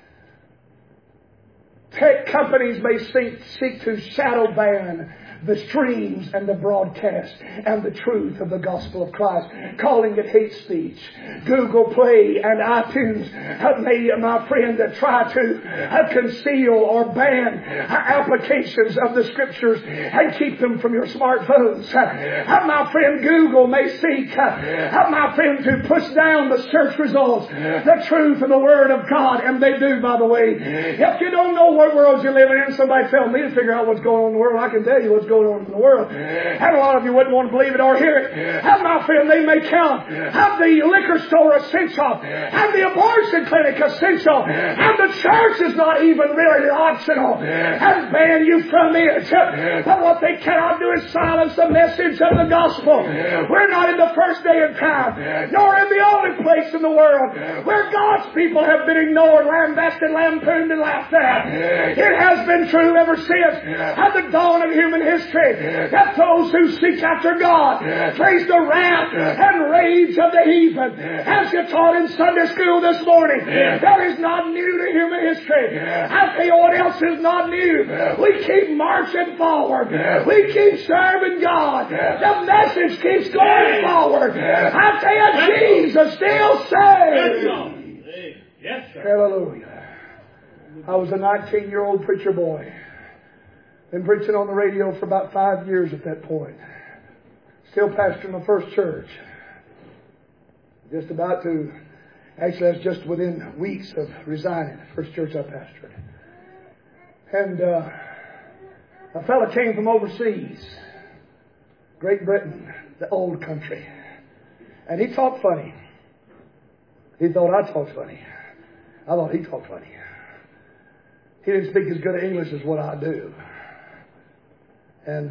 Tech companies may seek to shadow ban the streams and the broadcast and the truth of the gospel of Christ, calling it hate speech. Google Play and iTunes may, my friend, try to conceal or ban applications of the Scriptures and keep them from your smartphones. My friend, Google may seek, my friend, to push down the search results, the truth of the Word of God, and they do, by the way. If you don't know what world you're living in, somebody tell me to figure out what's going on in the world. I can tell you what's going on in the world. And a lot of you wouldn't want to believe it or hear it. And my friend, they may count the liquor store essential, and the abortion clinic essential, and the church is not even really optional, and ban you from it. But what they cannot do is silence the message of the gospel. We're not in the first day of time, nor in the only place in the world where God's people have been ignored, lambasted, lampooned, and laughed at. It has been true ever since at the dawn of human history that those who seek after God face the wrath and rage of the heathen. As you taught in Sunday school this morning, that is not new to human history. I tell you what else is not new. We keep marching forward. We keep serving God. The message keeps going forward. I tell you, Jesus still saves. Yes, sir. Hallelujah. I was a 19-year-old preacher boy. Been preaching on the radio for about 5 years at that point. Still pastoring my first church. Just about to, actually that's just within weeks of resigning, the first church I pastored. And a fella came from overseas, Great Britain, the old country. And he talked funny. He thought I talked funny. I thought he talked funny. He didn't speak as good English as what I do. And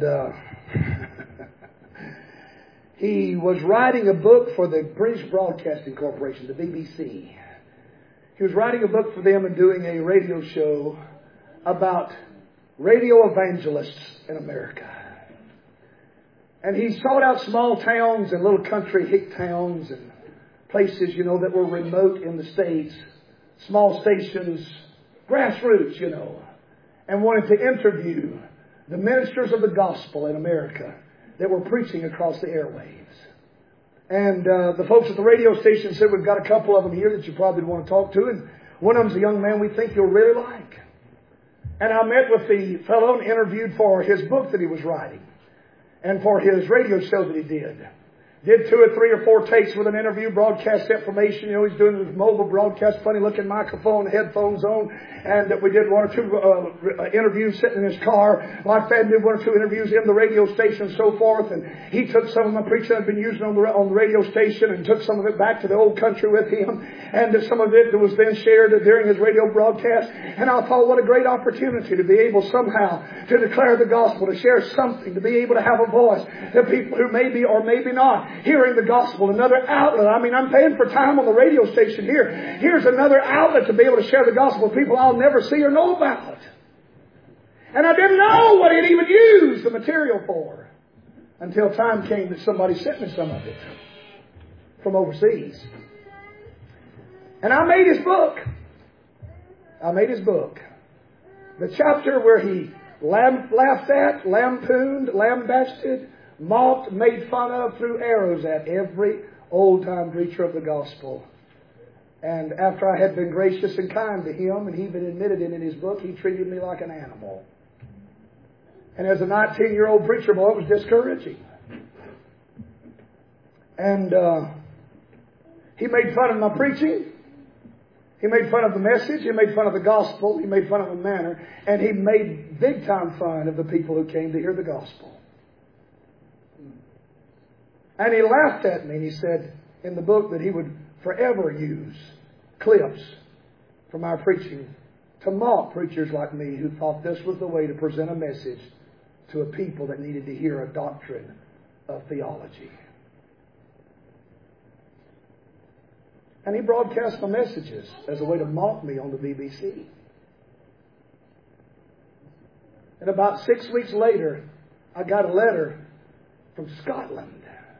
he was writing a book for the British Broadcasting Corporation, the BBC. He was writing a book for them and doing a radio show about radio evangelists in America. And he sought out small towns and little country hick towns and places, that were remote in the States. Small stations, grassroots, you know, and wanted to interview the ministers of the gospel in America that were preaching across the airwaves. And the folks at the radio station said, we've got a couple of them here that you probably want to talk to. And one of them's a young man we think you'll really like. And I met with the fellow and interviewed for his book that he was writing and for his radio show that he did. Did 2 or 3 or 4 takes with an interview, broadcast information. You know, he's doing his mobile broadcast, funny looking microphone, headphones on. And we did 1 or 2 interviews sitting in his car. Like that, did 1 or 2 interviews in the radio station and so forth. And he took some of my preaching I'd been using on the radio station and took some of it back to the old country with him. And some of it was then shared during his radio broadcast. And I thought, what a great opportunity to be able somehow to declare the gospel, to share something, to be able to have a voice to people who may be or maybe not hearing the gospel, another outlet. I mean, I'm paying for time on the radio station here. Here's another outlet to be able to share the gospel with people I'll never see or know about. And I didn't know what he'd even used the material for until time came that somebody sent me some of it from overseas. And I made his book. The chapter where he laughed at, lampooned, lambasted, mocked, made fun of, threw arrows at every old-time preacher of the gospel. And after I had been gracious and kind to him, and he even admitted it in his book, he treated me like an animal. And as a 19-year-old preacher boy, it was discouraging. And he made fun of my preaching. He made fun of the message. He made fun of the gospel. He made fun of the manner. And he made big-time fun of the people who came to hear the gospel. And he laughed at me and he said in the book that he would forever use clips from our preaching to mock preachers like me who thought this was the way to present a message to a people that needed to hear a doctrine of theology. And he broadcast my messages as a way to mock me on the BBC. And about 6 weeks later, I got a letter from Scotland.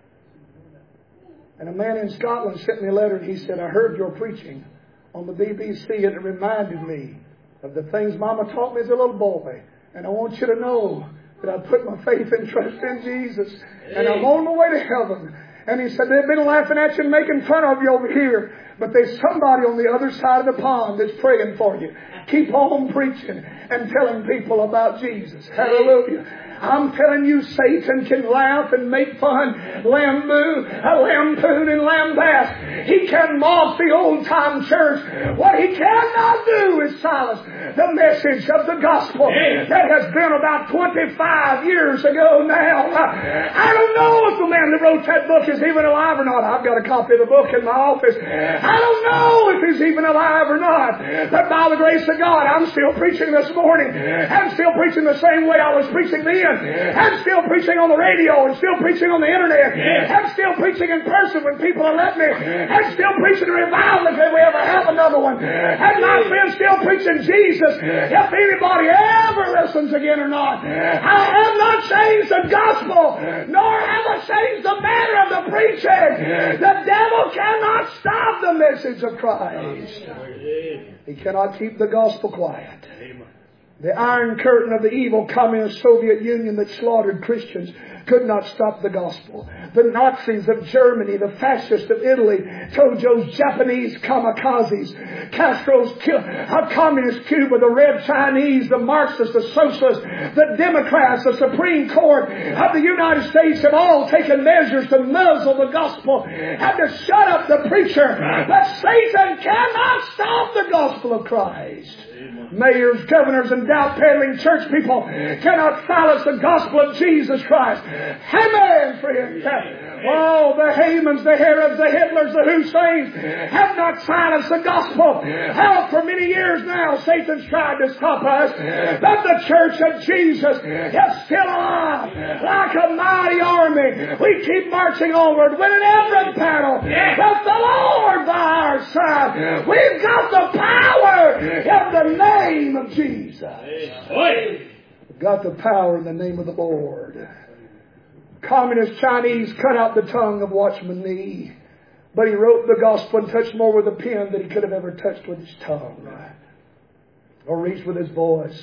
And a man in Scotland sent me a letter and he said, I heard your preaching on the BBC and it reminded me of the things Mama taught me as a little boy. And I want you to know that I put my faith and trust in Jesus. And I'm on my way to heaven. And he said, they've been laughing at you and making fun of you over here. But there's somebody on the other side of the pond that's praying for you. Keep on preaching and telling people about Jesus. Hallelujah. I'm telling you, Satan can laugh and make fun, lampoon and lambast. He can mock the old-time church. What he cannot do is silence the message of the gospel that has been about 25 years ago now. I don't know if the man that wrote that book is even alive or not. I've got a copy of the book in my office. I don't know if he's even alive or not. But by the grace of God, I'm still preaching this morning. I'm still preaching the same way I was preaching then. I'm still preaching on the radio and still preaching on the internet. I'm still preaching in person when people are let me. I'm still preaching a revival if we ever have another one. And my friend, still preaching Jesus if anybody ever listens again or not. I have not changed the gospel, nor have I changed the manner of the preaching. The devil cannot stop the message of Christ. He cannot keep the gospel quiet. The Iron Curtain of the evil communist Soviet Union that slaughtered Christians could not stop the gospel. The Nazis of Germany, the fascists of Italy, Tojo's Japanese kamikazes, Castro's communist Cuba, the Red Chinese, the Marxists, the Socialists, the Democrats, the Supreme Court of the United States have all taken measures to muzzle the gospel and to shut up the preacher. But Satan cannot stop the gospel of Christ. Mayors, governors, and doubt-peddling church people cannot silence the gospel of Jesus Christ. Amen, friends. Oh, the Hamans, the Herods, the Hitlers, the Husseins have not silenced the gospel. How for many years now Satan's tried to stop us. But the church of Jesus is still alive like a mighty army. We keep marching onward, winning every battle. With the Lord by our side. We've got the power in the name of Jesus. We've got the power in the name of the Lord. Communist Chinese cut out the tongue of Watchman Nee, but he wrote the gospel and touched more with a pen than he could have ever touched with his tongue. or reached with his voice.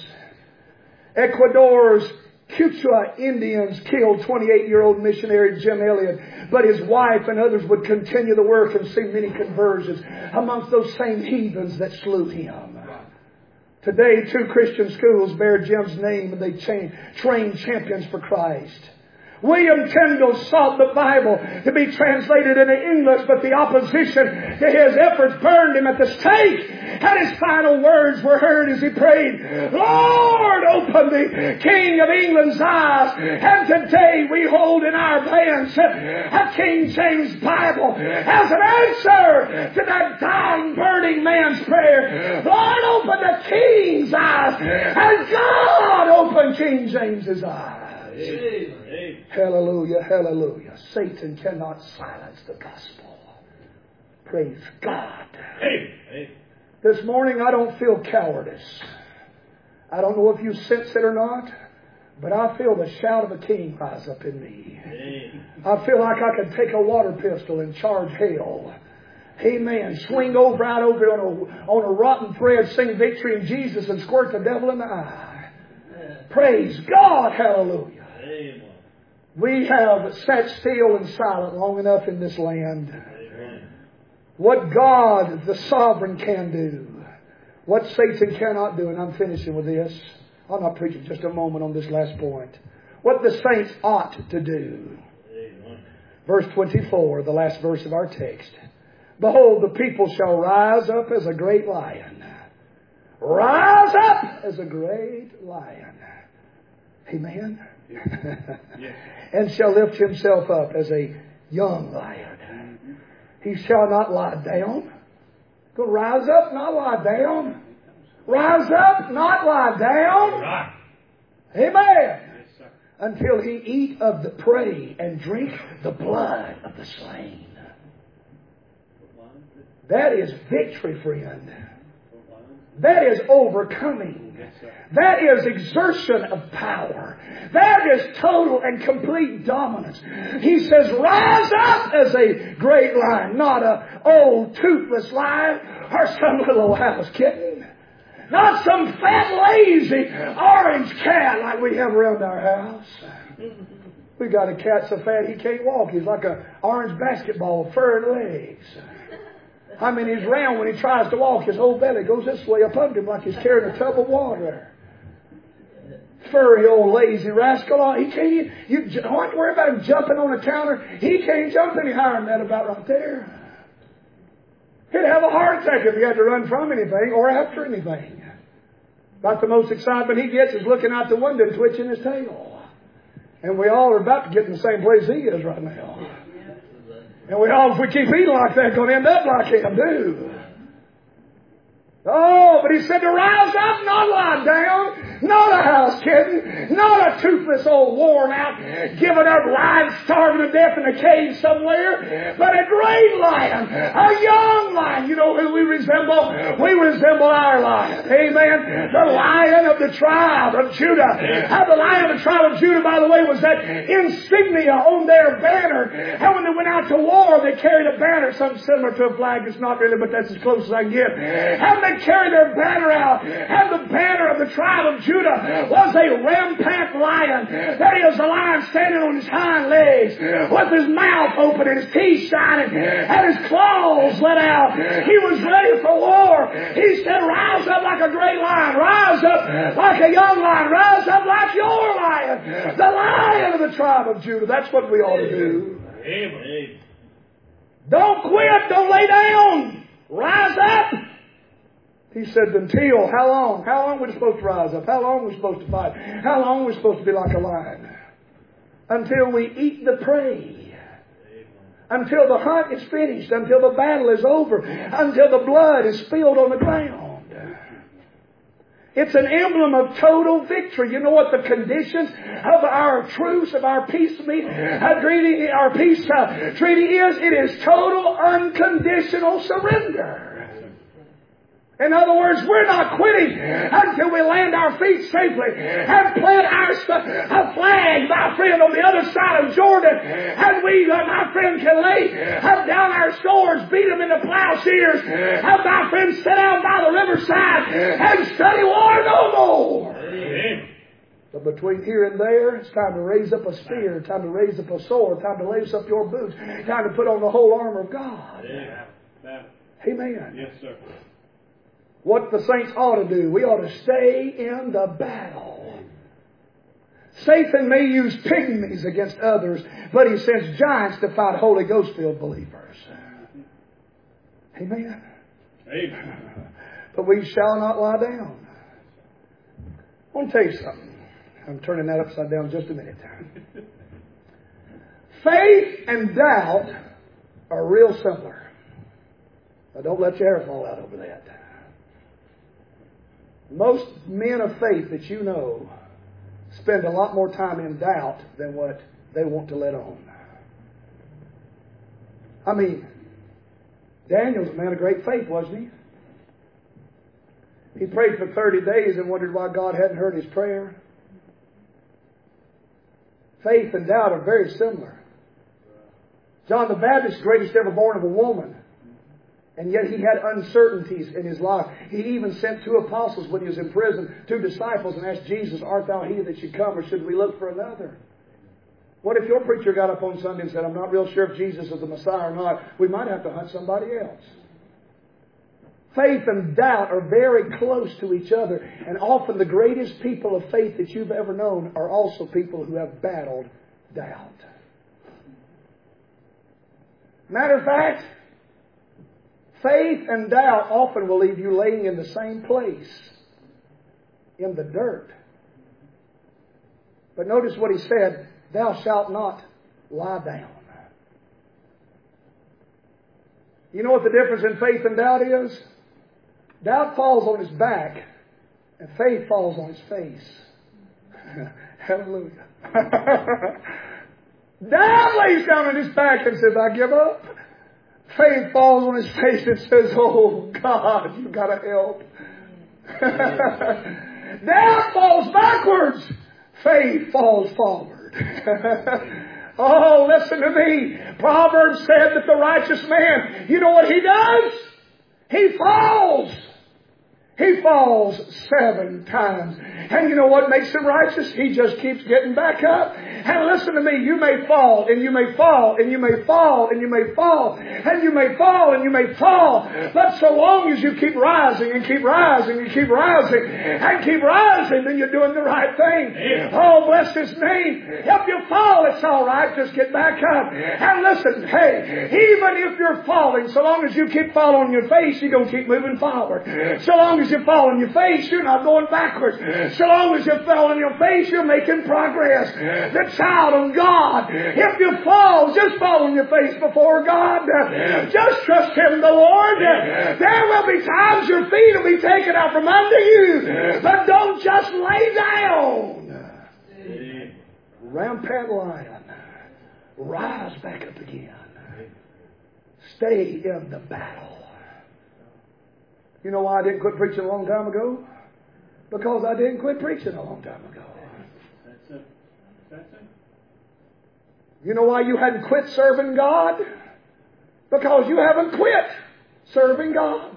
Ecuador's Quechua Indians killed 28-year-old missionary Jim Elliott, but his wife and others would continue the work and see many conversions amongst those same heathens that slew him. Today, 2 Christian schools bear Jim's name and they train champions for Christ. William Tyndale sought the Bible to be translated into English, but the opposition to his efforts burned him at the stake. And his final words were heard as he prayed, Lord, open the King of England's eyes. And today we hold in our hands a King James Bible as an answer to that dying, burning man's prayer. Lord, open the King's eyes. And God opened King James's eyes. Amen. Hallelujah, hallelujah. Satan cannot silence the gospel. Praise God. Amen. This morning I don't feel cowardice. I don't know if you sense it or not, but I feel the shout of a king rise up in me. Amen. I feel like I could take a water pistol and charge hell. Amen. Swing right over on a rotten thread, sing victory in Jesus and squirt the devil in the eye. Praise God. Hallelujah. Amen. We have sat still and silent long enough in this land. Amen. What God, the sovereign, can do, what Satan cannot do, and I'm finishing with this. I'll not preach it just a moment on this last point. What the saints ought to do. Amen. Verse 24, the last verse of our text. Behold, the people shall rise up as a great lion. Rise up as a great lion. Amen. Yeah. And shall lift himself up as a young lion. He shall not lie down. Go rise up, not lie down. Rise up, not lie down. Amen. Until he eat of the prey and drink the blood of the slain. That is victory, friend. That is overcoming. That is exertion of power. That is total and complete dominance. He says, rise up as a great lion, not a old toothless lion or some little house kitten. Not some fat, lazy orange cat like we have around our house. We got a cat so fat he can't walk. He's like an orange basketball with fur and legs. I mean, he's round when he tries to walk. His whole belly goes this way up under him like he's carrying a tub of water. Furry old lazy rascal. He can't. You don't have to worry about him jumping on a counter. He can't jump any higher than that about right there. He'd have a heart attack if he had to run from anything or after anything. About the most excitement he gets is looking out the window and twitching his tail. And we all are about to get in the same place he is right now. And we all, if we keep eating like that, going to end up like him, too. Oh, but he said to rise up, not lie down, not a house kitten, not a toothless old worn out, given up lion starving to death in a cave somewhere, but a great lion, a young lion. You know who we resemble? We resemble our lion. Amen. The lion of the tribe of Judah. How the lion of the tribe of Judah, by the way, was that insignia on their banner. And when they went out to war, they carried a banner, something similar to a flag. It's not really, but that's as close as I can get. And they carried their banner out, and the banner of the tribe of Judah was a rampant lion. That is, a lion standing on his hind legs with his mouth open and his teeth shining and his claws let out. He was ready for war. He said, rise up like a great lion. Rise up like a young lion. Rise up like your lion. The lion of the tribe of Judah. That's what we ought to do. Amen. Don't quit. Don't lay down. Rise up. He said, until, how long? How long are we supposed to rise up? How long are we supposed to fight? How long are we supposed to be like a lion? Until we eat the prey. Until the hunt is finished. Until the battle is over. Until the blood is spilled on the ground. It's an emblem of total victory. You know what the conditions of our truce, of our peace treaty is? It is total unconditional surrender. In other words, we're not quitting until we land our feet safely and plant our flag, my friend, on the other side of Jordan. And we, my friend, friend can lay down our swords, beat them into plowshares, have my friend sit down by the riverside and study war no more. Amen. But between here and there, it's time to raise up a spear, time to raise up a sword, time to lace up your boots, time to put on the whole armor of God. Amen. Amen. Yes, sir. What the saints ought to do, we ought to stay in the battle. Satan may use pygmies against others, but he sends giants to fight Holy Ghost-filled believers. Amen. Amen. But we shall not lie down. I want to tell you something. I'm turning that upside down just a minute. Faith and doubt are real similar. Now don't let your hair fall out over that. Most men of faith that you know spend a lot more time in doubt than what they want to let on. I mean, Daniel's a man of great faith, wasn't he? He prayed for 30 days and wondered why God hadn't heard his prayer. Faith and doubt are very similar. John the Baptist, greatest ever born of a woman. And yet he had uncertainties in his life. He even sent 2 apostles when he was in prison, 2 disciples, and asked Jesus, art thou he that should come, or should we look for another? What if your preacher got up on Sunday and said, I'm not real sure if Jesus is the Messiah or not. We might have to hunt somebody else. Faith and doubt are very close to each other. And often the greatest people of faith that you've ever known are also people who have battled doubt. Matter of fact, faith and doubt often will leave you laying in the same place, in the dirt. But notice what he said, thou shalt not lie down. You know what the difference in faith and doubt is? Doubt falls on his back, and faith falls on his face. Hallelujah. Doubt lays down on his back and says, I give up. Faith falls on his face and says, oh God, you've got to help. Doubt falls backwards. Faith falls forward. Oh, listen to me. Proverbs said that the righteous man, you know what he does? He falls. He falls 7 times. And you know what makes him righteous? He just keeps getting back up. And listen to me, you may fall, and you may fall, and you may fall, and you may fall, and you may fall, and you may fall. But so long as you keep rising, and keep rising, and keep rising, and keep rising, then you're doing the right thing. Oh, bless His name. If you fall, it's all right. Just get back up. And listen, hey, even if you're falling, so long as you keep falling on your face, you're going to keep moving forward. So long as you fall on your face, you're not going backwards. So long as you fall on your face, you're making progress. The child of God, if you fall, just fall on your face before God. Just trust Him, the Lord. There will be times your feet will be taken out from under you, but don't just lay down. Rampant lion, rise back up again. Stay in the battle. You know why I didn't quit preaching a long time ago? Because I didn't quit preaching a long time ago. That's it. You know why you hadn't quit serving God? Because you haven't quit serving God.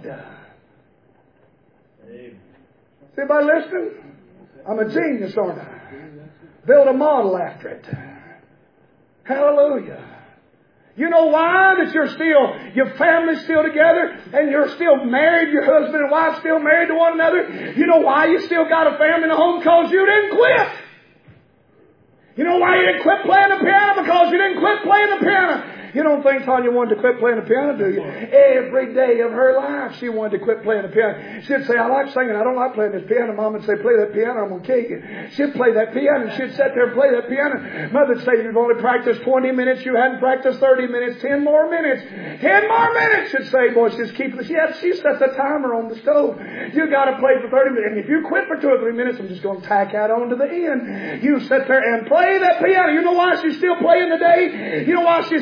Is anybody listening? I'm a genius, aren't I? Build a model after it. Hallelujah. You know why? That your family's still together, and you're still married, your husband and wife still married to one another. You know why you still got a family in the home? Because you didn't quit. You know why you didn't quit playing the piano? Because you didn't quit playing the piano. You don't think Tanya wanted to quit playing the piano, do you? Every day of her life, she wanted to quit playing the piano. She'd say, I like singing. I don't like playing this piano. Mom would say, play that piano. I'm going to kill you. She'd play that piano. And she'd sit there and play that piano. Mother would say, you've only practiced 20 minutes. You hadn't practiced 30 minutes. 10 more minutes. 10 more minutes. She'd say, boy, she's keeping it. She set the timer on the stove. You got to play for 30 minutes. And if you quit for 2 or 3 minutes, I'm just going to tack out on to the end. You sit there and play that piano. You know why she's still playing today? You know why she sat there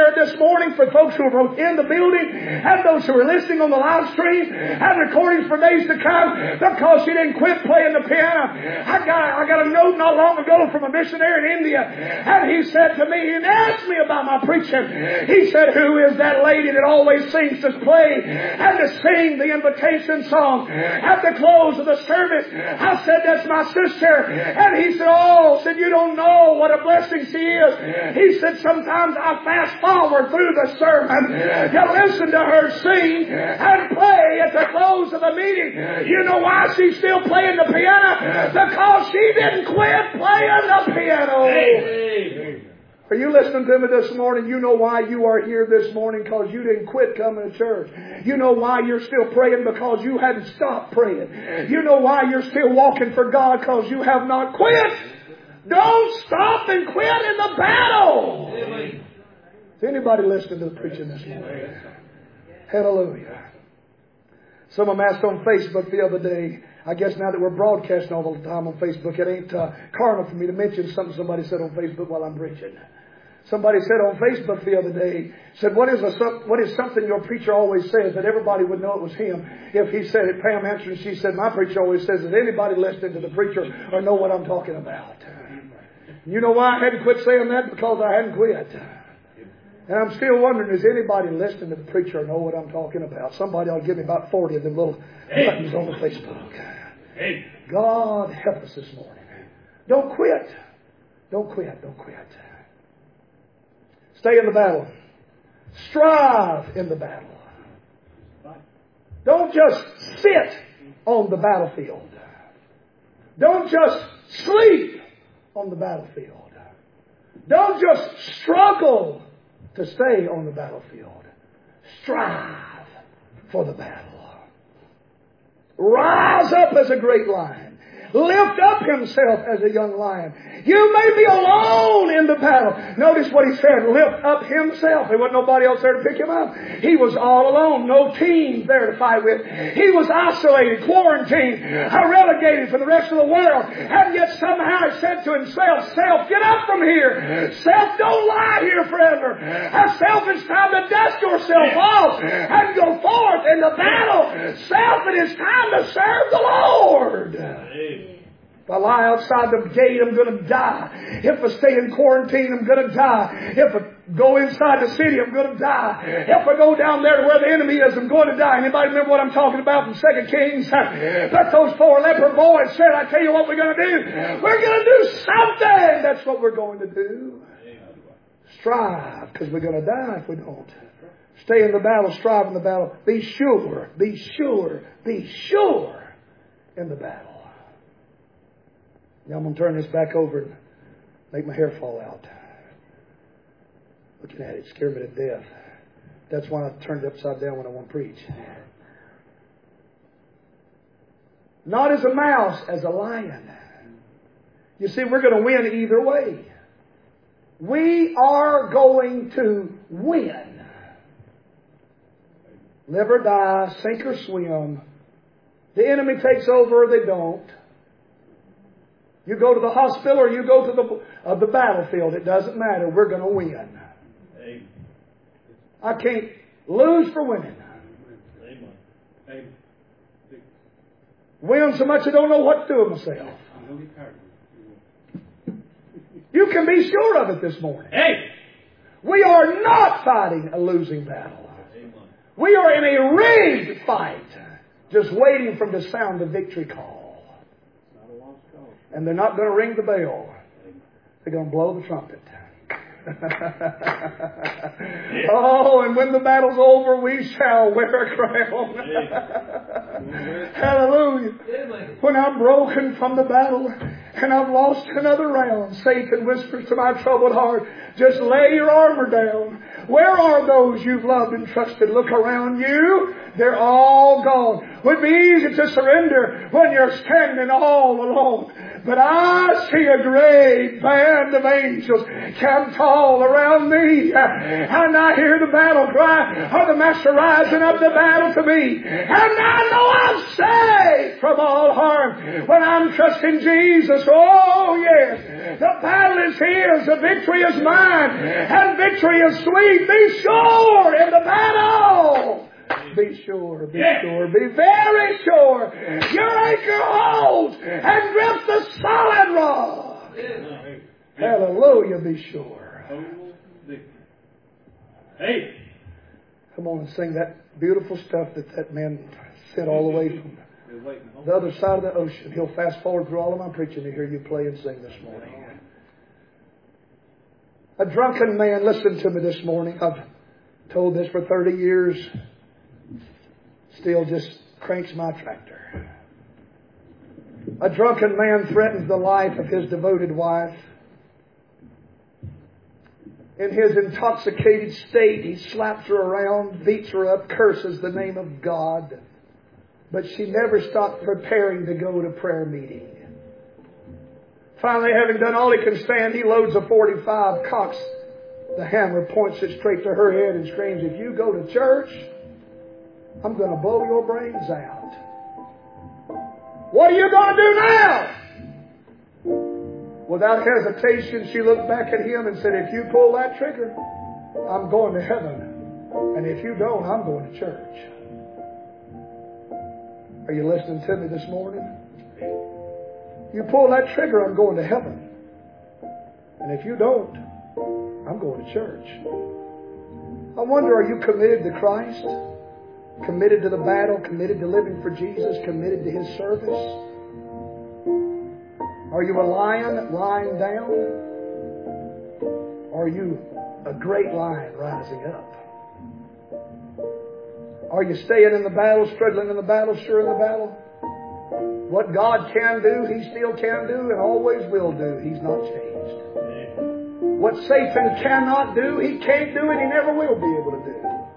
there this morning for folks who are both in the building and those who are listening on the live stream and recordings for days to come, because she didn't quit playing the piano. I got a note not long ago from a missionary in India, and he said to me, he asked me about my preaching. He said, who is that lady that always sings to play and to sing the invitation song at the close of the service? I said, that's my sister. And he said, you don't know what a blessing she is. He said, sometimes I fast forward through the sermon to listen to her sing and play at the close of the meeting. You know why she's still playing the piano? Because she didn't quit playing the piano. Amen. Are you listening to me this morning? You know why you are here this morning, because you didn't quit coming to church. You know why you're still praying, because you hadn't stopped praying. You know why you're still walking for God, because you have not quit. Don't stop and quit in the battle. Amen. Is anybody listening to the preaching this morning? Hallelujah. Someone asked on Facebook the other day, I guess now that we're broadcasting all the time on Facebook, it ain't carnal for me to mention something somebody said on Facebook while I'm preaching. Somebody said on Facebook the other day, said, what is something your preacher always says that everybody would know it was him if he said it? Pam answered, and she said, my preacher always says that anybody listening to the preacher or know what I'm talking about. You know why I hadn't quit saying that? Because I hadn't quit. And I'm still wondering, is anybody listening to the preacher or know what I'm talking about? Somebody ought to give me about 40 of them little buttons on the Facebook. God help us this morning. Don't quit. Don't quit. Don't quit. Stay in the battle. Strive in the battle. Don't just sit on the battlefield. Don't just sleep on the battlefield. Don't just struggle to stay on the battlefield. Strive for the battle. Rise up as a great lion. Lift up himself as a young lion. You may be alone in the battle. Notice what he said. Lift up himself. There wasn't nobody else there to pick him up. He was all alone. No team there to fight with. He was isolated, quarantined, relegated from the rest of the world. And yet somehow he said to himself, self, get up from here. Self, don't lie here forever. Self, it's time to dust yourself off and go forth in the battle. Self, it is time to serve the Lord. If I lie outside the gate, I'm going to die. If I stay in quarantine, I'm going to die. If I go inside the city, I'm going to die. If I go down there to where the enemy is, I'm going to die. Anybody remember what I'm talking about from 2 Kings? But those 4 leper boys said, I tell you what we're going to do. We're going to do something. That's what we're going to do. Strive, because we're going to die if we don't. Stay in the battle, strive in the battle. Be sure, be sure, be sure in the battle. Now I'm going to turn this back over and make my hair fall out. Looking at it scared me to death. That's why I turned it upside down when I want to preach. Not as a mouse, as a lion. You see, we're going to win either way. We are going to win. Live or die, sink or swim. The enemy takes over or they don't. You go to the hospital or you go to the battlefield. It doesn't matter. We're going to win. Amen. I can't lose for winning. Amen. Win so much I don't know what to do with myself. You can be sure of it this morning. Hey. We are not fighting a losing battle. Amen. We are in a rigged fight, just waiting for the sound of victory call. And they're not going to ring the bell. They're going to blow the trumpet. Oh, and when the battle's over, we shall wear a crown. Hallelujah. When I'm broken from the battle and I've lost another round, Satan whispers to my troubled heart, just lay your armor down. Where are those you've loved and trusted? Look around you. They're all gone. It would be easy to surrender when you're standing all alone. But I see a great band of angels camped all around me. And I hear the battle cry of the Master rising up the battle to me. And I know I'm safe from all harm when I'm trusting Jesus. Oh, yes. The battle is His. The victory is mine. And victory is sweet. Be sure in the battle. Be sure, be sure, be very sure. Your anchor holds and grips the solid rock. Hallelujah, be sure. Hey. Come on and sing that beautiful stuff that man said all the way from the other side of the ocean. He'll fast forward through all of my preaching to hear you play and sing this morning. A drunken man, listen to me this morning. I've told this for 30 years. Still just cranks my tractor. A drunken man threatens the life of his devoted wife. In his intoxicated state, he slaps her around, beats her up, curses the name of God. But she never stopped preparing to go to prayer meeting. Finally, having done all he can stand, he loads a .45, cocks the hammer, points it straight to her head and screams, "If you go to church, I'm going to blow your brains out." What are you going to do now? Without hesitation, she looked back at him and said, "If you pull that trigger, I'm going to heaven. And if you don't, I'm going to church." Are you listening to me this morning? You pull that trigger, I'm going to heaven. And if you don't, I'm going to church. I wonder, are you committed to Christ? Committed to the battle? Committed to living for Jesus? Committed to His service? Are you a lion lying down? Or are you a great lion rising up? Are you staying in the battle, struggling in the battle, sure in the battle? What God can do, He still can do and always will do. He's not changed. What Satan cannot do, he can't do it, he never will be able to do.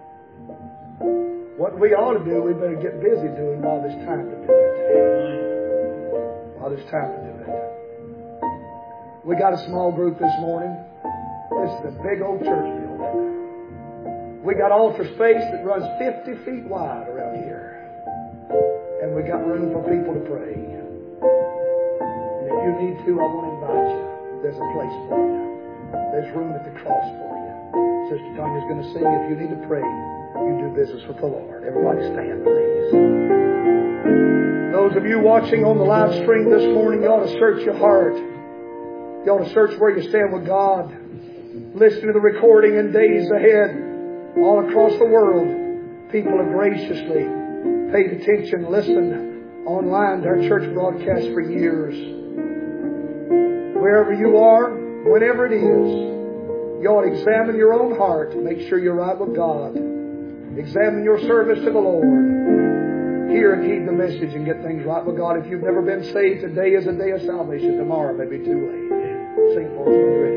What we ought to do, we better get busy doing while there's time to do it. While there's time to do it. We got a small group this morning. This is a big old church building. We got altar space that runs 50 feet wide around here. And we got room for people to pray. And if you need to, I want to invite you. There's a place for you. There's room at the cross for you. Sister Tanya's going to sing. If you need to pray, you do business with the Lord. Everybody stand, please. Those of you watching on the live stream this morning, you ought to search your heart. You ought to search where you stand with God. Listen to the recording in days ahead. All across the world, people have graciously paid attention, listened online to our church broadcast for years. Wherever you are, whenever it is, you ought to examine your own heart. Make sure you're right with God. Examine your service to the Lord. Hear and heed the message and get things right with God. If you've never been saved, today is a day of salvation. Tomorrow may be too late. Sing for us when you're ready.